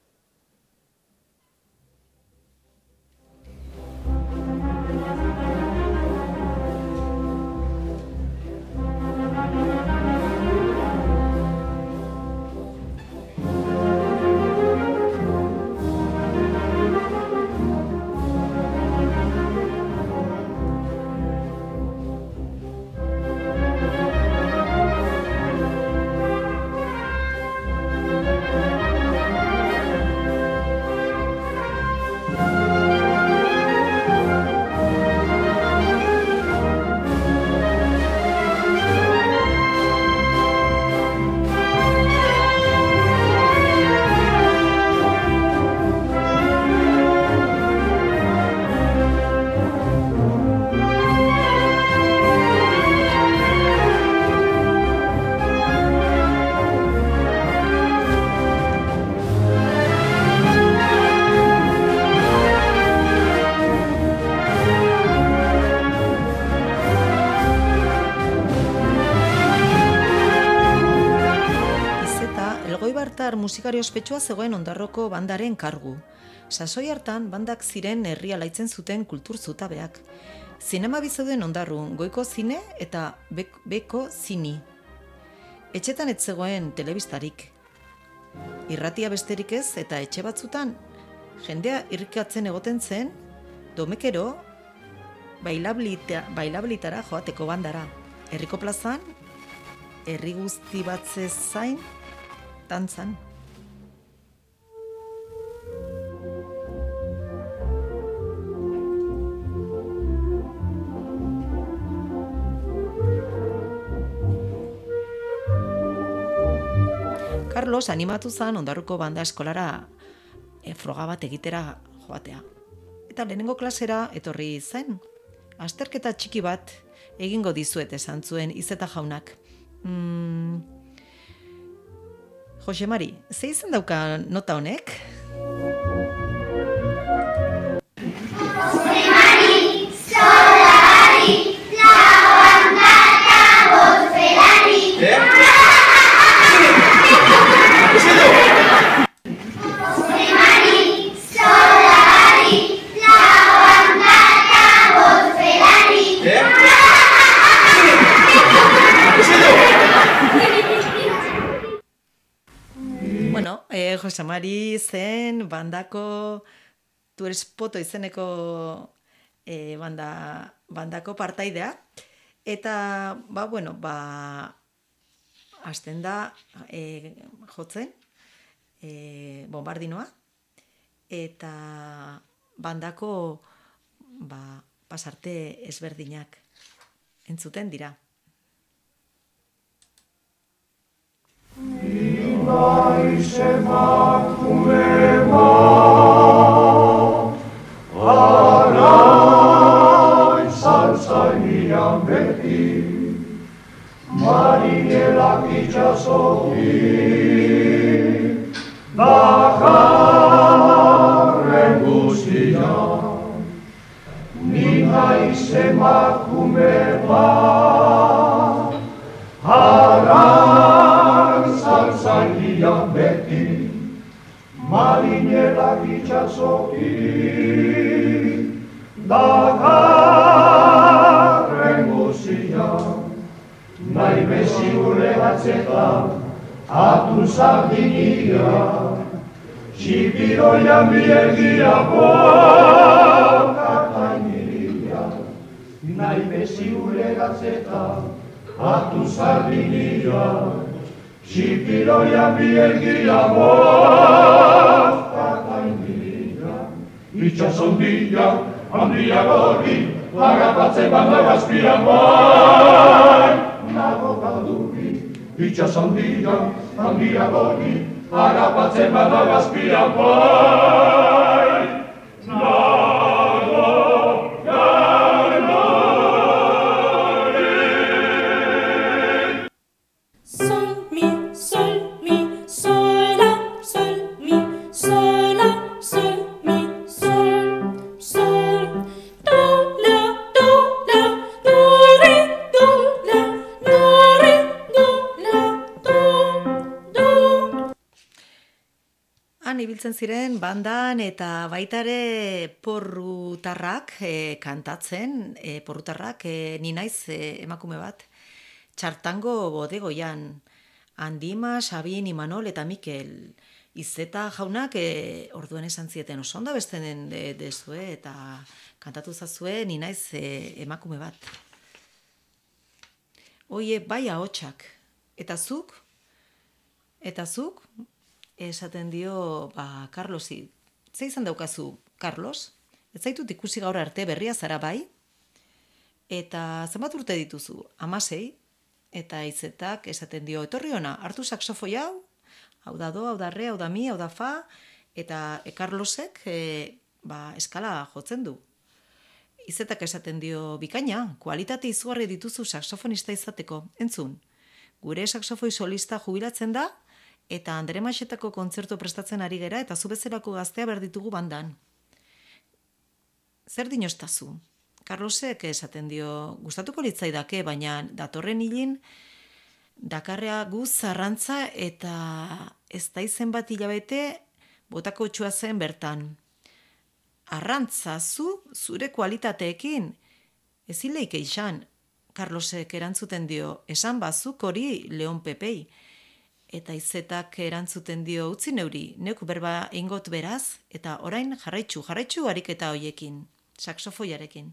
Musikari ospetsua zegoen Ondarroko bandaren kargu. Sasoi hartan bandak ziren herria laitzen zuten kultur zutabeak. Zinema bizeuden Ondarrun, goiko zine eta beko zini. Etxetan ez zegoen telebistarik. Irratia besterik ez eta etxe batzutan jendea irrikatzen egoten zen domekero bailabilita, bailabilitara joateko bandara. Herriko plazan, herri guzti batze zain, dantzan. Carlos animatu zen Ondarruko banda eskolara e, froga bat egitera joatea. Eta lehenengo klasera etorri zen. Azterketa txiki bat egingo dizuet esan zuen Izeta jaunak. Mm, Jose Mari, ze izan dauka nota honek? Jose Mari, solari, lauandaka bozerari. Jose Mari, solari, lauandaka bozerari. Bueno, eh, Jose Mari zen bandako, tu eres poto izeneko eh, banda, bandako partaidea. Eta, ba, bueno, ba, hasten da eh, jotzen, eh, bombardinoa, eta bandako ba, pasarte ezberdinak entzuten dira. Naiz emakume bat, ara izan zainian beti, marinelak itxasoki, bakar handian beti, marinelak itxasoki, dakarren guzia, nahi bezi gure batzetan, atun sardinia, txipiroian biergia bokatainiria, nahi bezi gure batzetan, atun sardinia, txipiroian biergia bokatainiria, itxasondia, handia gorri, agapatzen banda gazpian bai, nago galdubi, itxasondia, handia gorri, agapatzen bada gazpian bai, nago galdubi. Sol, mi, sol, mi, sol, la, sol, mi, sol, la, sol, mi, sol, sol, do, la, do, la, do, re, do, la, do, re, do, la, do, do. Han ibiltzen ziren bandan eta baita ere porrutarrak e, kantatzen, e, porrutarrak e, ni naiz e, emakume bat, txartango bodegoian, Andima, Sabin, Imanol eta Mikel, Izeta jaunak e, orduan esan zieten oso ondo bestenen de, dezue eta kantatu zazue ni naiz e, emakume bat. Oie, bai ahotsak. Eta zuk? Eta zuk? Esaten dio, ba, Carlosi. Ze izan daukazu, Carlos? Ez zaitut ikusi gaur arte berria zara bai? Eta zenbat urte dituzu? Hamasei? Eta Izetak esaten dio, etorri ona, hartu saxofoi hau, hau da do, hau da re, hau da mi, hau da fa, eta e, Carlosek e, ba, eskala jotzen du. Izetak esaten dio, bikaina, kualitate izugarri dituzu saxofonista izateko, entzun. Gure saxofoi solista jubilatzen da, eta Andere Maxetako kontzertu prestatzen ari gera, eta zu bezalako gaztea behar ditugu bandan. Zer dinostazu? Carlosek esaten dio, gustatuko litzaidake, baina datorren hilin, dakarrea guz zarrantza eta ez da izen bat hilabete botako txua zen bertan. Arrantza zu, zure kualitateekin, ez hileik eixan. Carlosek erantzuten dio, esan bazuk hori Leon Pepei. Eta Izetak erantzuten dio, utzi neuri, neuk berba ingot beraz, eta orain jarraitzu, jarraitzu ariketa hoiekin, saxofoiarekin.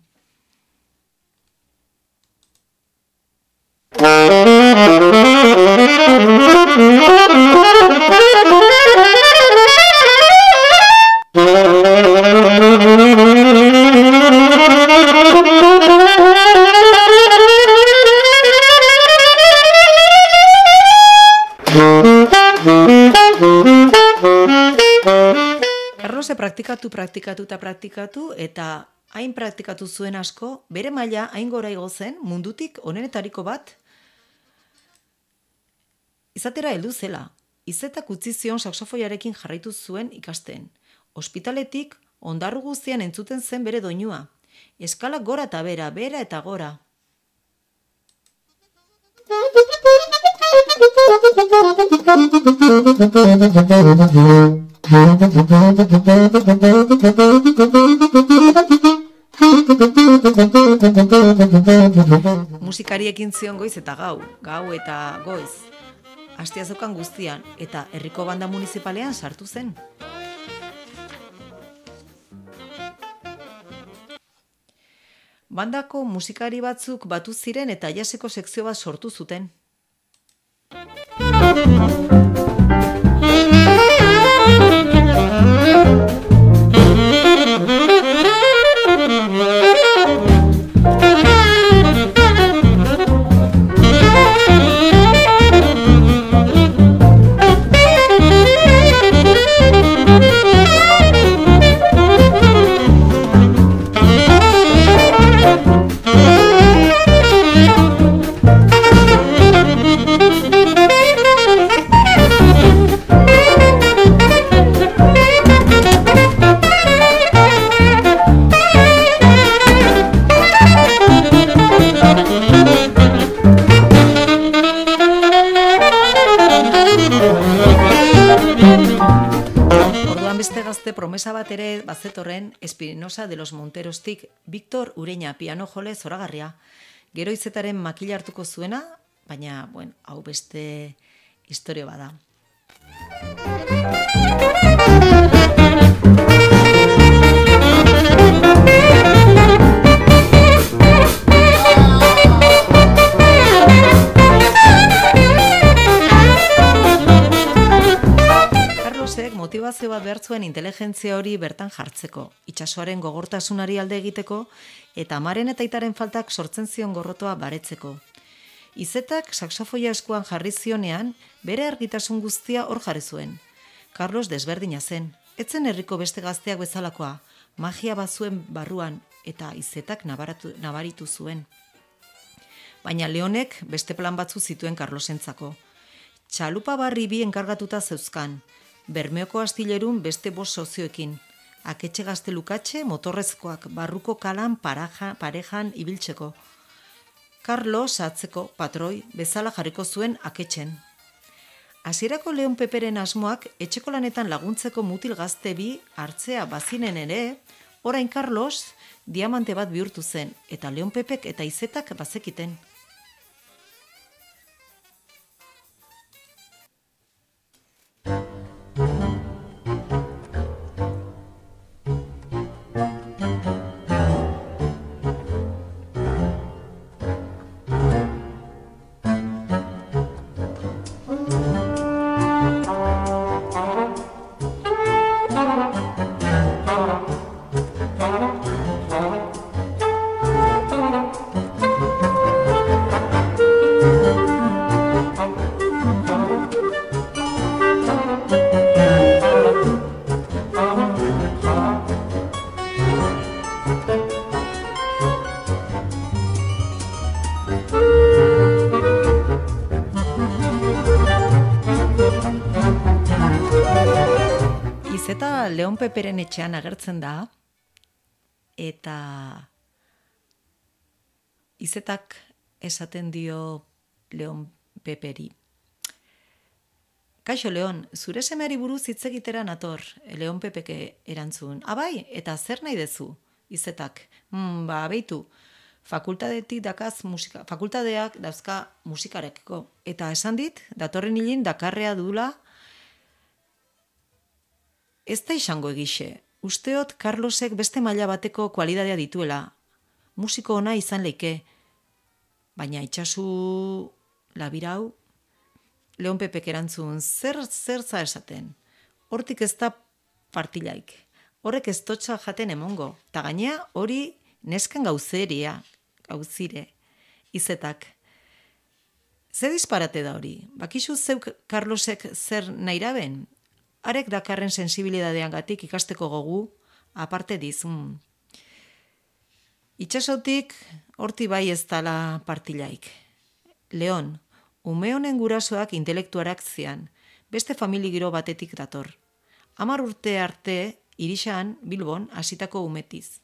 Carlose praktikatu, praktikatu eta praktikatu, eta hain praktikatu zuen asko, bere maila hain gora igo zen mundutik onenetariko bat izatera heldu zela. Izetak utzi zion saxofoiarekin jarraitu zuen ikasten. Ospitaletik ondarru guztian entzuten zen bere doinua. Eskala gora eta bera, bera eta gora. Musikariekin zion goiz eta gau, gau eta goiz. Astiazokan guztian eta herriko banda municipalean sartu zen. Bandako musikari batzuk batu ziren eta jaseko sekzio bat sortu zuten. Orduan beste gazte promesa bat ere bazetorren Espinosa de los Monterostik Victor Ureña piano jole zoragarria. Gero izetaren makila hartuko zuena, baina, bueno, hau beste historia bada. Carlosek motivazio bat behar zuen inteligentzia hori bertan jartzeko, itsasoaren gogortasunari alde egiteko eta amaren eta aitaren faltak sortzen zion gorrotoa baretzeko. Izetak saxofoia eskuan jarri zionean, bere argitasun guztia hor jarri zuen. Carlos desberdina zen, etzen herriko beste gazteak bezalakoa, magia bazuen barruan eta izetak nabaratu, nabaritu zuen. Baina Leonek beste plan batzu zituen Carlosentzako. Txalupa barri bi enkargatuta zeuzkan, Bermeoko astilerun beste bost sozioekin, aketxe gaztelukatxe motorrezkoak barruko kalan paraja, parejan ibiltzeko. Carlos atzeko patroi bezala jarriko zuen aketxen. Hasierako Leon Peperen asmoak etxeko lanetan laguntzeko mutil gazte bi hartzea bazinen ere, orain Carlos diamante bat bihurtu zen eta Leon Pepek eta izetak bazekiten. Izeta Leon Peperen etxean agertzen da, eta izetak esaten dio Leon Peperi. Kaixo Leon, zure semeari buruz hitz egitera nator, Leon Pepeke erantzun. Abai, eta zer nahi dezu? Izetak, mm, ba, beitu, fakultadetik dakaz musika, fakultadeak dauzka musikarekiko. Eta esan dit, datorren hilin dakarrea dula. Ez da izango egixe, usteot Carlosek beste maila bateko kualidadea dituela. Musiko ona izan leike, baina itxasu labirau, Leon Pepek erantzun, zer zertza esaten. Hortik ez da partilaik, horrek ez totxa jaten emongo, eta gainea hori neskan gauzeria, gauzire, izetak. Ze disparate da hori, bakizu zeuk Carlosek zer nairaben? Arek dakarren sensibilidadean gatik ikasteko gogu, aparte dizun. Itxasotik, horti bai ez dala partilaik. Leon, ume honen gurasoak intelektuarak zian, beste famili giro batetik dator. Hamar urte arte, irixan, Bilbon, hasitako umetiz.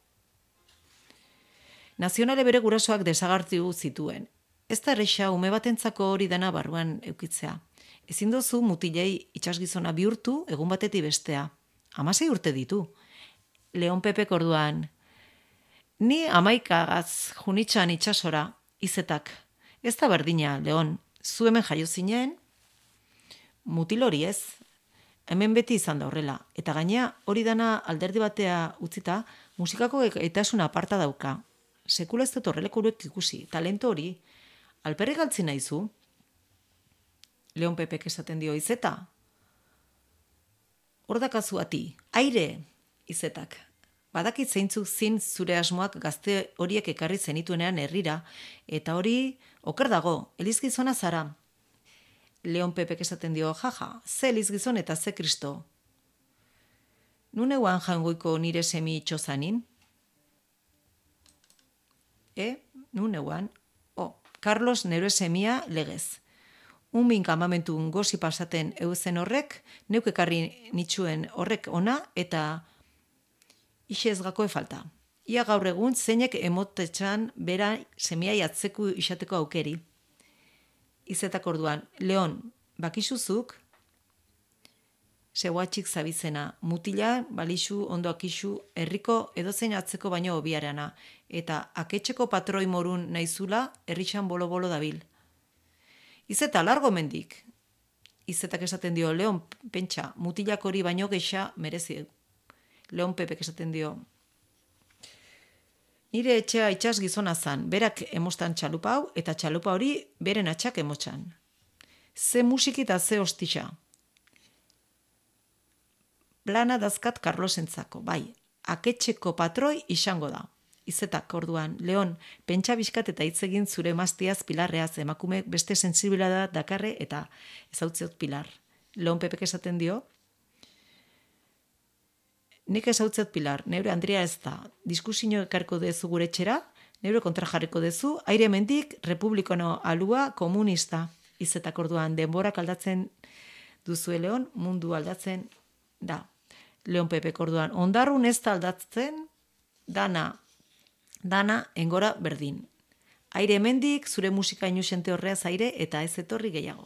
Nazionale bere gurasoak desagartiu zituen. Ez da erresa ume batentzako hori dana barruan eukitzea. Ezin dozu mutilei itxasgizona bihurtu egun batetik bestea. Hamasei urte ditu. Leon Pepek orduan, ni hamaikagaz junitxan itxasora, izetak. Ez da berdina, Leon, zu hemen jaio zinen, mutil hori ez. Hemen beti izan da horrela. Eta gainea hori dana alderdi batea utzita, musikako gaitasuna aparta dauka. Sekula ez dut horrelekuruek ikusi, talento hori. Alperri galtzi naizu? Leon Pepek esaten dio, izeta. Hordakazu ati, aire, izetak. Badakit zeintzuk zin zure asmoak gazte horiek ekarri zenituenean herrira, eta hori oker dago, elizgizona zara. Leon Pepek esaten dio, jaja, ze elizgizon eta ze kristo. Nuneuan jangoiko nire semi itxozanin? E, nuneuan, oh, Carlos nere semia legez. Unbin kamamentu gozi pasaten euzen horrek, neuk ekarri nitxuen horrek ona eta ixez gakoe falta. Ia gaur egun zeinek emotetxan bera semiai atzeku isateko aukeri. Izetak orduan, Leon, bakizuzuk, Seguatxik zabizena, mutila, balixu, ondo akisu, herriko edozein atzeko baino hobiarana, eta aketxeko patroi morun naizula, herrixan bolo-bolo dabil. Izeta largo mendik. Izetak esaten dio, Leon, pentsa, mutilak hori baino geixa merezi. Leon Pepek esaten dio, nire etxea itxas gizona zan, berak emostan txalupa hau, eta txalupa hori beren atxak emotxan. Ze musiki eta ze ostisa. Plana dazkat Carlosentzako, bai, aketxeko patroi izango da. Izetak orduan, Leon, pentsa bizkat eta hitz egin zure maztiaz Pilarreaz, emakume beste sentsibila da dakarre eta ezautzeot Pilar. Leon Pepek esaten dio, nik ezautzeot Pilar, neure Andrea ez da, diskusio ekarko dezu gure etxera, neure kontra jarriko dezu, aire mendik, republikono alua, komunista. Izetak orduan, denborak aldatzen duzue Leon, mundu aldatzen da. Leon Pepek orduan, ondarrun ez da aldatzen, dana, dana engora berdin. Aire hemendik, zure musika inusente horreaz aire eta ez etorri gehiago.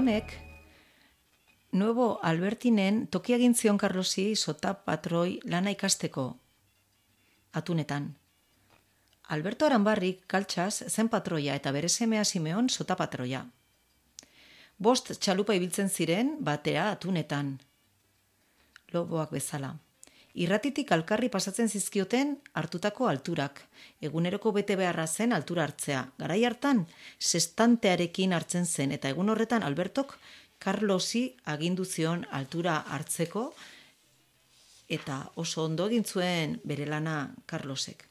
Leonek Nuevo Albertinen tokia egin zion Carlosi sota patroi lana ikasteko atunetan. Alberto Aranbarrik kaltxaz zen patroia eta bere semea Simeon sota patroia. Bost txalupa ibiltzen ziren batera atunetan. Loboak bezala. Irratitik alkarri pasatzen zizkioten hartutako alturak. Eguneroko bete beharra zen altura hartzea. Garai hartan, sestantearekin hartzen zen eta egun horretan Albertok Carlosi agindu zion altura hartzeko eta oso ondo egin zuen bere lana Carlosek.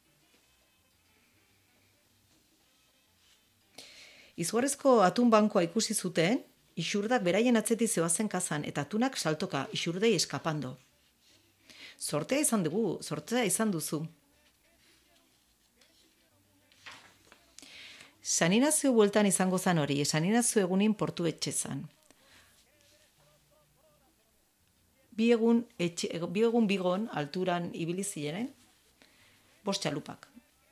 Izugarrizko atun bankoa ikusi zuten, isurdak beraien atzetik zebazen kazan eta atunak saltoka isurdei eskapando. Sortea izan dugu, sortea izan duzu. San Inazio bueltan izango zan hori, San Inazio egunin portu etxe zan. Bi egun, etxe, bi egun bigon alturan ibili ziren, bost txalupak.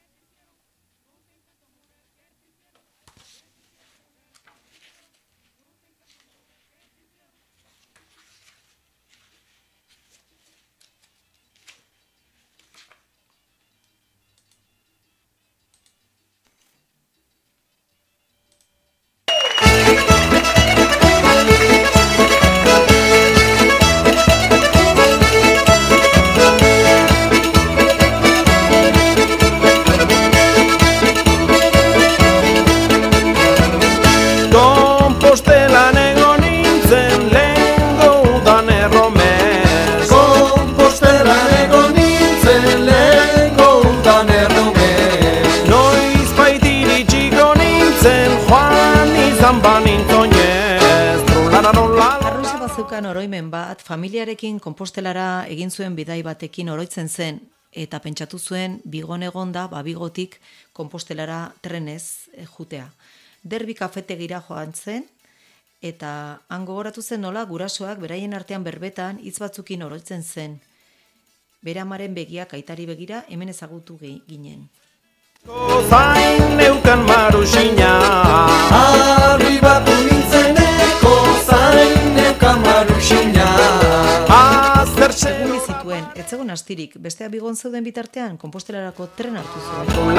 Oroimen bat, familiarekin Konpostelara egin zuen bidai batekin oroitzen zen eta pentsatu zuen bigon egonda, ba bigotik Konpostelara trenez e, jutea. Derbi kafetegira joan zen eta han gogoratu zen nola gurasoak beraien artean berbetan hitz batzukin oroitzen zen. Bere amaren begiak aitari begira hemen ezagutu ginen. Zain neukan marusina arribatu nintzeneko zain neukan marusina Segun bizituen, ez zegoen astirik, besteak bigon zeuden bitartean Konpostelarako tren hartu zuen.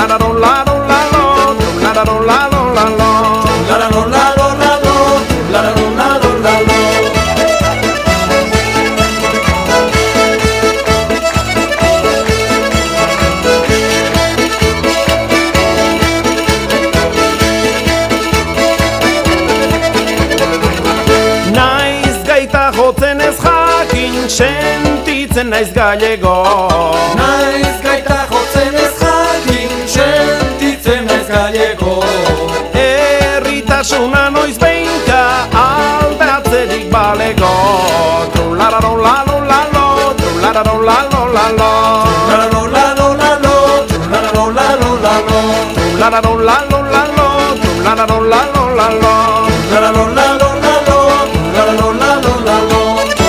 Jotzen ez jakin sentitzen naiz gallego Naiz gaita jotzen ez jakin sentitzen naiz gallego Erritasuna noiz behinka aldatzerik balego Trulararolalo-lalo, trulararolalo-lalo Trulararolalo-lalo, trulararolalo-lalo Trulararolalo-lalo, trulararolalo-lalo Trulararolalo-lalo, trulararolalo-lalo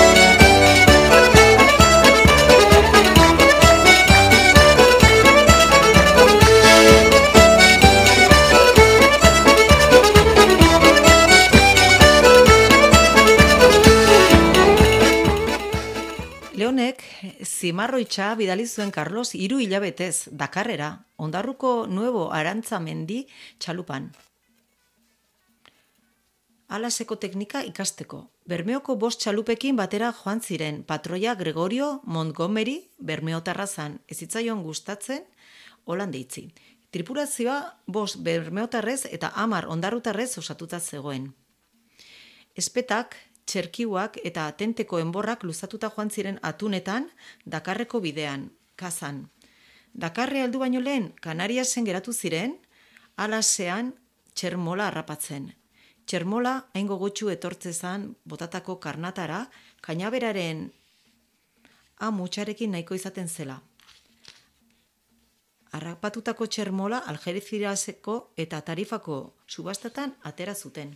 Leonek zimarroitxa bidali zuen Carlos hiru hilabetez Dakarrera, Ondarruko Nuevo Arantzamendi txalupan. Alaseko teknika ikasteko. Bermeoko bost txalupekin batera joan ziren patroia Gregorio Montgomery Bermeotarra zan, ez zitzaion gustatzen holan deitzi. Tripurazioa bost Bermeotarrez eta hamar ondarrutarrez osatuta zegoen. Espetak, txerkiuak eta tenteko enborrak luzatuta joan ziren atunetan Dakarreko bidean, kazan. Dakarre aldu baino lehen Kanariasen geratu ziren, Alasean txermola harrapatzen. Txermola hain gogotsu etortzezan botatako karnatara, kainaberaren amutxarekin nahiko izaten zela. Harrapatutako txermola Algeciras-eko eta Tarifako subastatan atera zuten.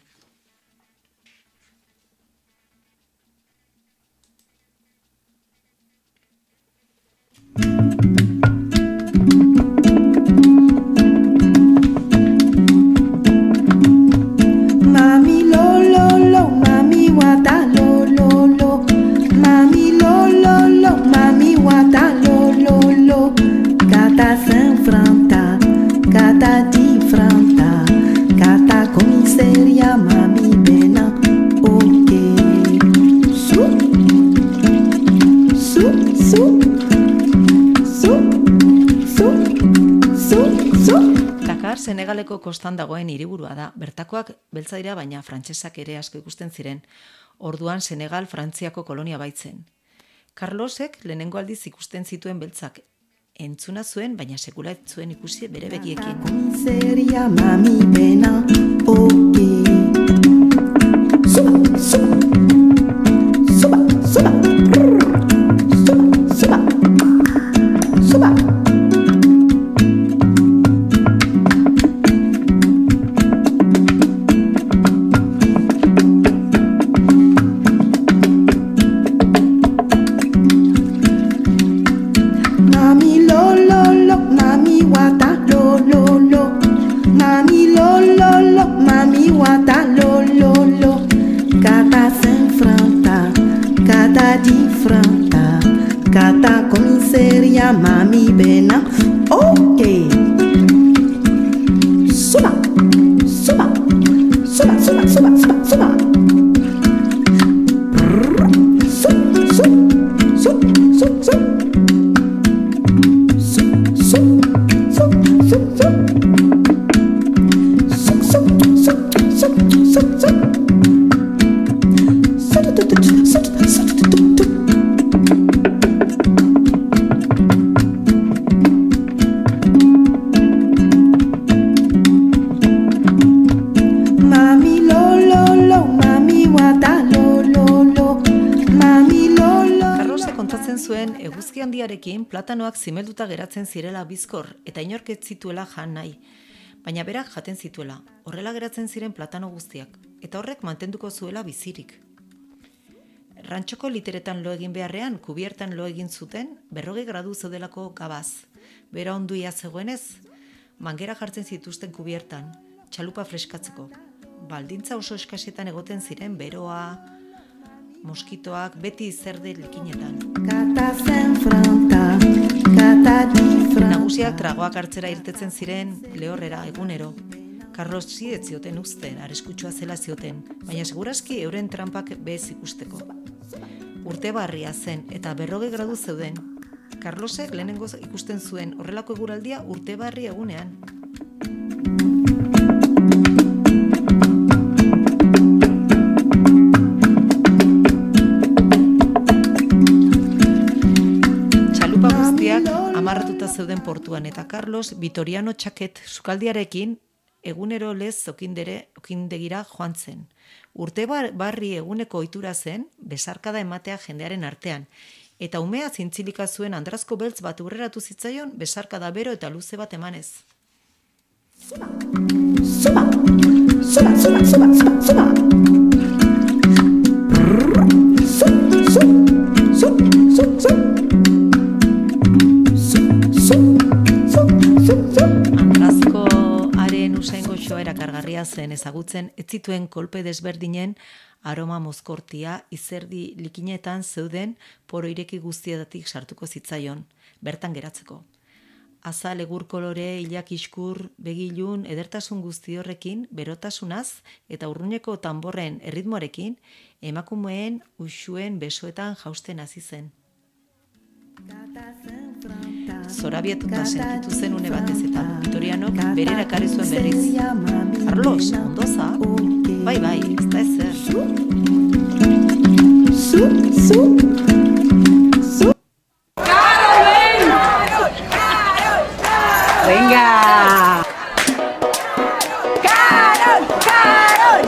Mami lo lo lo se enfrenta, cada diferente, cada comisaria, mami, pena, ok. Su, su, su, su, su, su, su. Dakar Senegaleko kostan dagoen hiriburua da. Bertakoak beltza dira, baina frantsesak ere asko ikusten ziren. Orduan Senegal Frantziako kolonia baitzen. Carlosek lehenengo aldiz ikusten zituen beltzak. Entzuna zuen, baina sekula ez zuen ikusi bere begiekin. Comisaria, mami, pena, ok. Suba, suba, suba, suba, suba, suba, suba. Cada comisaria, mami, pena, ok. Suba, suba, suba, suba, suba, suba, suba. Sup, sup, sup, sup, sup. Sup, sup, sup, sup, sup. Sup, sup, sup, sup, sup, sup. Eguzki handiarekin platanoak zimelduta geratzen zirela bizkor eta inork ez zituela jan nahi, baina berak jaten zituela, horrela geratzen ziren platano guztiak, eta horrek mantenduko zuela bizirik. Rantxoko literetan lo egin beharrean, kubiertan lo egin zuten, berrogei gradu zeudelako gabaz. Bera onduia zegoenez, mangera jartzen zituzten kubiertan, txalupa freskatzeko. Baldintza oso eskasietan egoten ziren beroa, moskitoak, beti zerde likinetan. Nagusiak tragoak hartzera irtetzen ziren lehorrera egunero. Carlos ez zioten uzten, arriskutsua zela zioten, baina segurazki euren trampak bez ikusteko. Urte barria zen eta berrogei gradu zeuden. Carlosek lehenengo ikusten zuen horrelako eguraldia urte barri egunean. Amarratuta zeuden portuan eta Carlos Vitoriano txaket sukaldiarekin egunero lez okindere okindegira joan zen. Urte barri eguneko ohitura zen besarkada ematea jendearen artean eta umea zintzilika zuen andrazko beltz bat urreratu zitzaion besarkada bero eta luze bat emanez. Suba, suba, suba, suba, suba, suba, suba. Sup, sup, sup, sup, sup. Andrazkoaren usain goxoa erakargarria zen ezagutzen, ez zituen kolpe desberdinen aroma mozkortia izerdi likinetan zeuden poro ireki guztietatik sartuko zitzaion, bertan geratzeko. Azal egur kolore, hilak iskur, begilun, edertasun guzti horrekin, berotasunaz eta urruñeko tanborren erritmoarekin, emakumeen uxuen besoetan jausten hasi zen. Zorabietuta sentitu zen une batez eta Vitorianok berera ekarri zuen berriz. Carlos, ondoza? Bai, bai, ez da ezer. Su, su, su. Venga! Carol, Carol.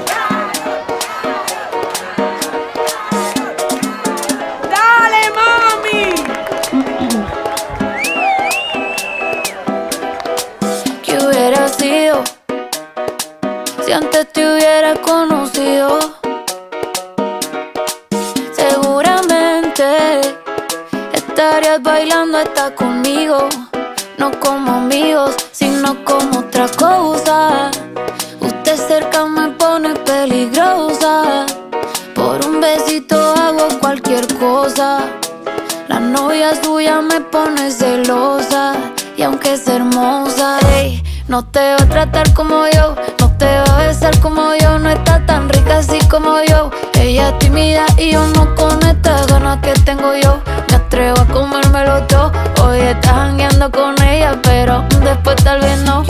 Dale, mami. ¿Qué hubiera sido si antes te hubiera conocido? Seguramente estarías bailando hasta conmigo. No como amigos, sino como otra cosa. Usted cerca me pone peligrosa. Por un besito hago cualquier cosa. La novia suya me pone celosa. y aunque es hermosa, ey, no te va a tratar como yo, no te va a besar como yo, no está tan rica así como yo. Ella es tímida y yo no con estas ganas que tengo yo. Me atrevo a comérmelo todo. Hoy estás jangueando con ella, pero después tal vez no.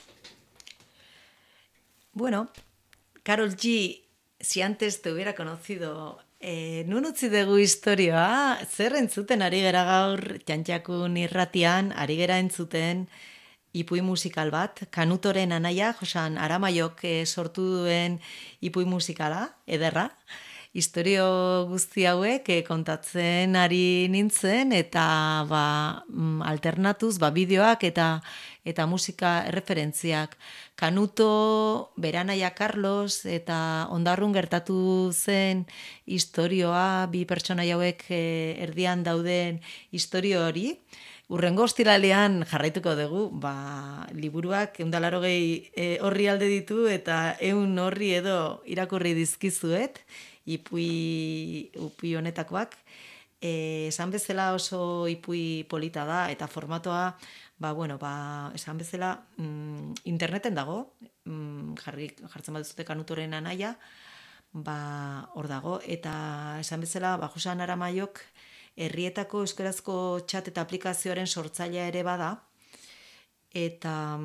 Bueno, Karol G, si antes te hubiera conocido, eh, nun utzi dugu historioa, zer entzuten ari gera gaur, Txantxakun irratian, ari gera entzuten ipui musikal bat, Kanutoren anaia, Josan Aramaiok eh, sortu duen ipui musikala, ederra. Historio guzti hauek eh, kontatzen ari nintzen, eta ba, alternatuz, ba, bideoak eta eta musika erreferentziak. Kanuto, Beranaia Carlos eta Ondarrun gertatu zen istorioa, bi pertsonaia hauek eh, erdian dauden istorio hori. Urrengo ostiralean jarraituko dugu, ba, liburuak ehun eta laurogei e, horri alde ditu eta ehun horri edo irakurri dizkizuet, ipui, ipui honetakoak. E, esan bezala oso ipui polita da eta formatoa, ba, bueno, ba, esan bezala mm, interneten dago, mm, jarri, jartzen baduzute Kanutoren anaia, ba, hor dago, eta esan bezala, ba, Josan Aramaiok herrietako euskarazko chat eta aplikazioaren sortzailea ere bada, eta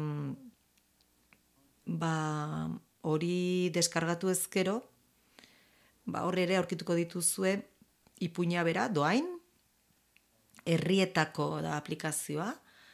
ba, hori deskargatu ezkero, ba, hor ere aurkituko dituzue ipuina bera, doain, herrietako da aplikazioa,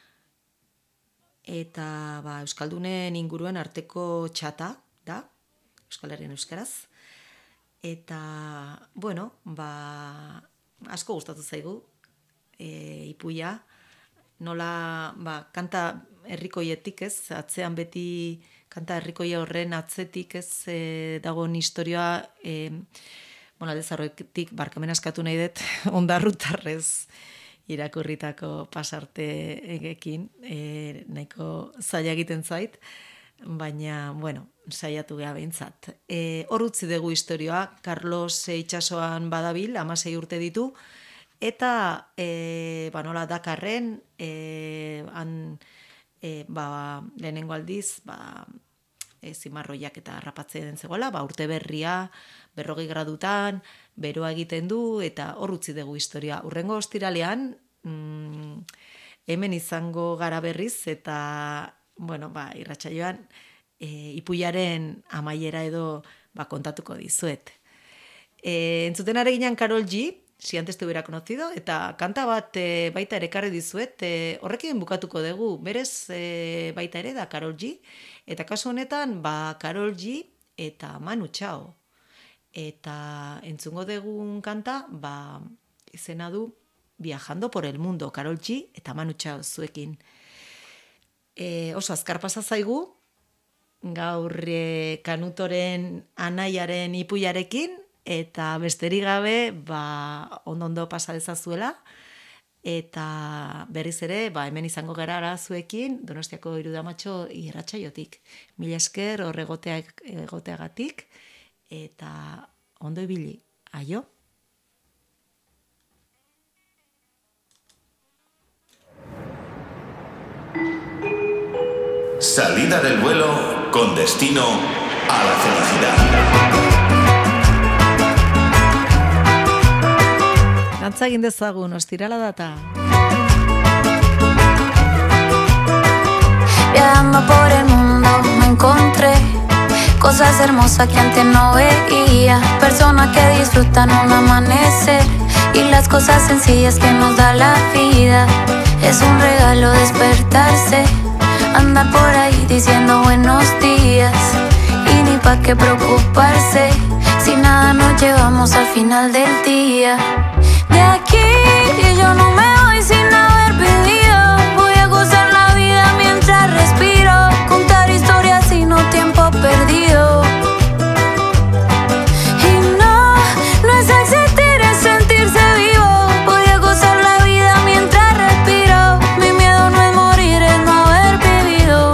eta ba, euskaldunen inguruen arteko txata da, Euskal Herrian euskaraz, eta, bueno, ba, asko gustatu zaigu e, ipuia, nola ba, kanta herrikoietik ez, atzean beti kanta herrikoia horren atzetik ez e, dagoen historioa, e, bueno, aldezarroetik barkamen askatu nahi dut ondarrutarrez irakurritako pasarte egekin, e, nahiko zaila egiten zait, baina, bueno, saiatu geha behintzat. E, hor utzi dugu historioa, Carlos itsasoan badabil, hamasei urte ditu, eta e, ba, nola Dakarren, e, han, e, ba, lehenengo aldiz, ba, e, zimarroiak eta rapatzen zegoela, ba, urte berria, berrogei gradutan, beroa egiten du, eta hor utzi dugu historia. Urrengo ostiralean, mm, hemen izango gara berriz, eta, bueno, ba, irratsaioan, e, ipuiaren amaiera edo ba, kontatuko dizuet. E, entzuten are ginen Karol G, si antes te hubiera conocido, eta kanta bat e, baita ere karri dizuet, e, horrekin bukatuko dugu, berez e, baita ere da Karol G, eta kasu honetan, ba, Karol G eta Manu Chao. Eta entzungo dugun kanta, ba, izena du Viajando por el Mundo, Karol G eta Manu Chao zuekin. E, oso azkar pasa zaigu, gaur e, Kanutoren anaiaren ipuiarekin, eta besterik gabe, ba, ondo-ondo pasa dezazuela, eta berriz ere, ba, hemen izango gara ara zuekin, Donostiako Irudamatxo irratsaiotik. Mila esker hor egoteak, egoteagatik, eta ondo ibili, aio? Salida del vuelo con destino a la felicidad. Dantza egin dezagun, ostirala data. Viajando por el mundo me encontré cosas hermosas que antes no veía, personas que disfrutan un amanecer y las cosas sencillas que nos da la vida. Es un regalo despertarse, andar por ahí diciendo buenos días y ni pa' qué preocuparse si nada nos llevamos al final del día. De aquí yo no me voy sin haber vivido, voy a gozar la vida mientras respiro, contar historias y no tiempo perdido. Y no, no es existir, es sentirse vivo, voy a gozar la vida mientras respiro, mi miedo no es morir, es no haber vivido.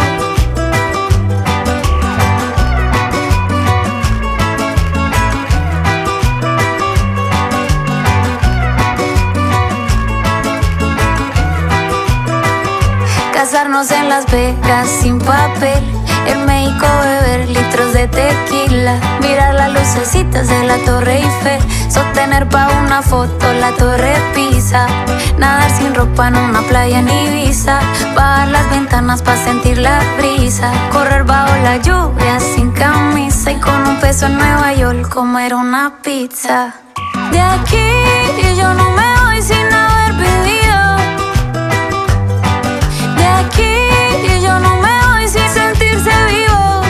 Las Vegas sin papel, en México beber litros de tequila, mirar las lucecitas de la Torre Eiffel, sostener pa' una foto la Torre Pisa, nadar sin ropa en una playa en Ibiza, bajar las ventanas pa' sentir la brisa, correr bajo la lluvia sin camisa y con un peso en Nueva York comer una pizza. De aquí yo no me voy sin haber vivido. De aquí yo no me voy sin sentirse vivo.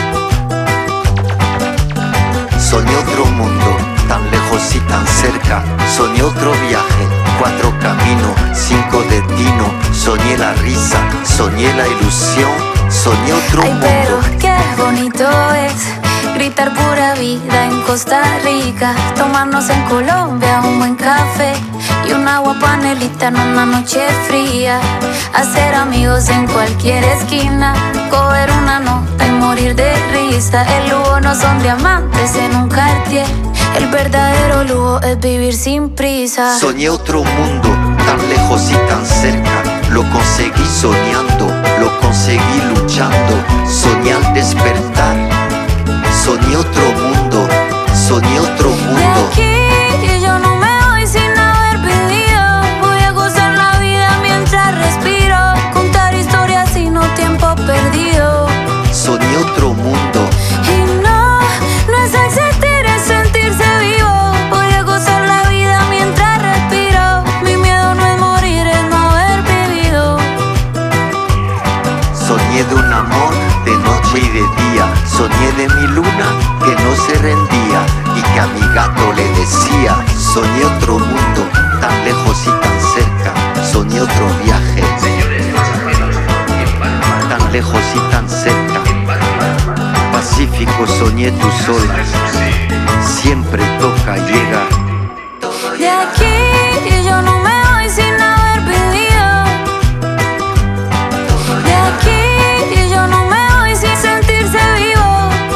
Soñé otro mundo, tan lejos y tan cerca. Soñé otro viaje, cuatro caminos, cinco destinos. Soñé la risa, soñé la ilusión. Soñé otro Ay, mundo. pero qué bonito es gritar pura vida en Costa Rica, tomarnos en Colombia un buen café y un agua panelita en una noche fría, hacer amigos en cualquier esquina, coger una nota y morir de risa. El lujo no son diamantes en un Cartier, el verdadero lujo es vivir sin prisa. Soñé otro mundo, tan lejos y tan cerca. Lo conseguí soñando, lo conseguí luchando. Soñé al despertar. Soñé otro mundo, soñé otro mundo. De aquí yo no me voy sin haber vivido. Voy a gozar la vida mientras respiro, contar historias y no tiempo perdido. Soñé otro mundo. Y no, no es existir, es sentirse vivo. Voy a gozar la vida mientras respiro. Mi miedo no es morir, es no haber vivido. Soñé de un amor de noche y de día. Soñé de mi luna que no se rendía y que a mi gato le decía. Soñé otro mundo, tan lejos y tan cerca. Soñé otro viaje, tan lejos y tan cerca. Pacífico, soñé tu sol, siempre toca llegar. De aquí yo no me voy sin haber vivido. De aquí yo no me voy sin sentirse vivo.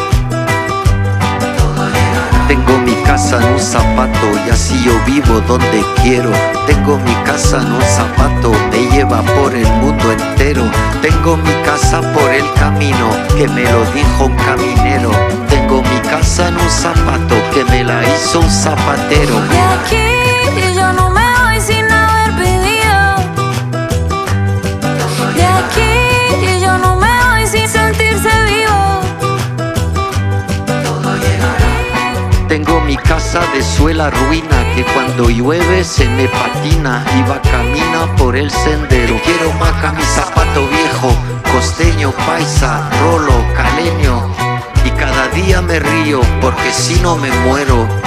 Tengo mi casa en un zapato y así yo vivo donde quiero. Tengo mi casa en un zapato, me lleva por el mundo entero. Tengo mi casa por el camino, que me lo dijo un caminero. Tengo mi casa en un zapato, que me la hizo un zapatero. De aquí yo no me voy sin haber vivido. De aquí yo no me voy sin sentirse vivo. Tengo mi casa de suela ruina, que cuando llueve se me patina y va camina por el sendero. Quiero maca mi zapato viejo, costeño, paisa, rolo, caleño. Y cada día me río porque si no me muero.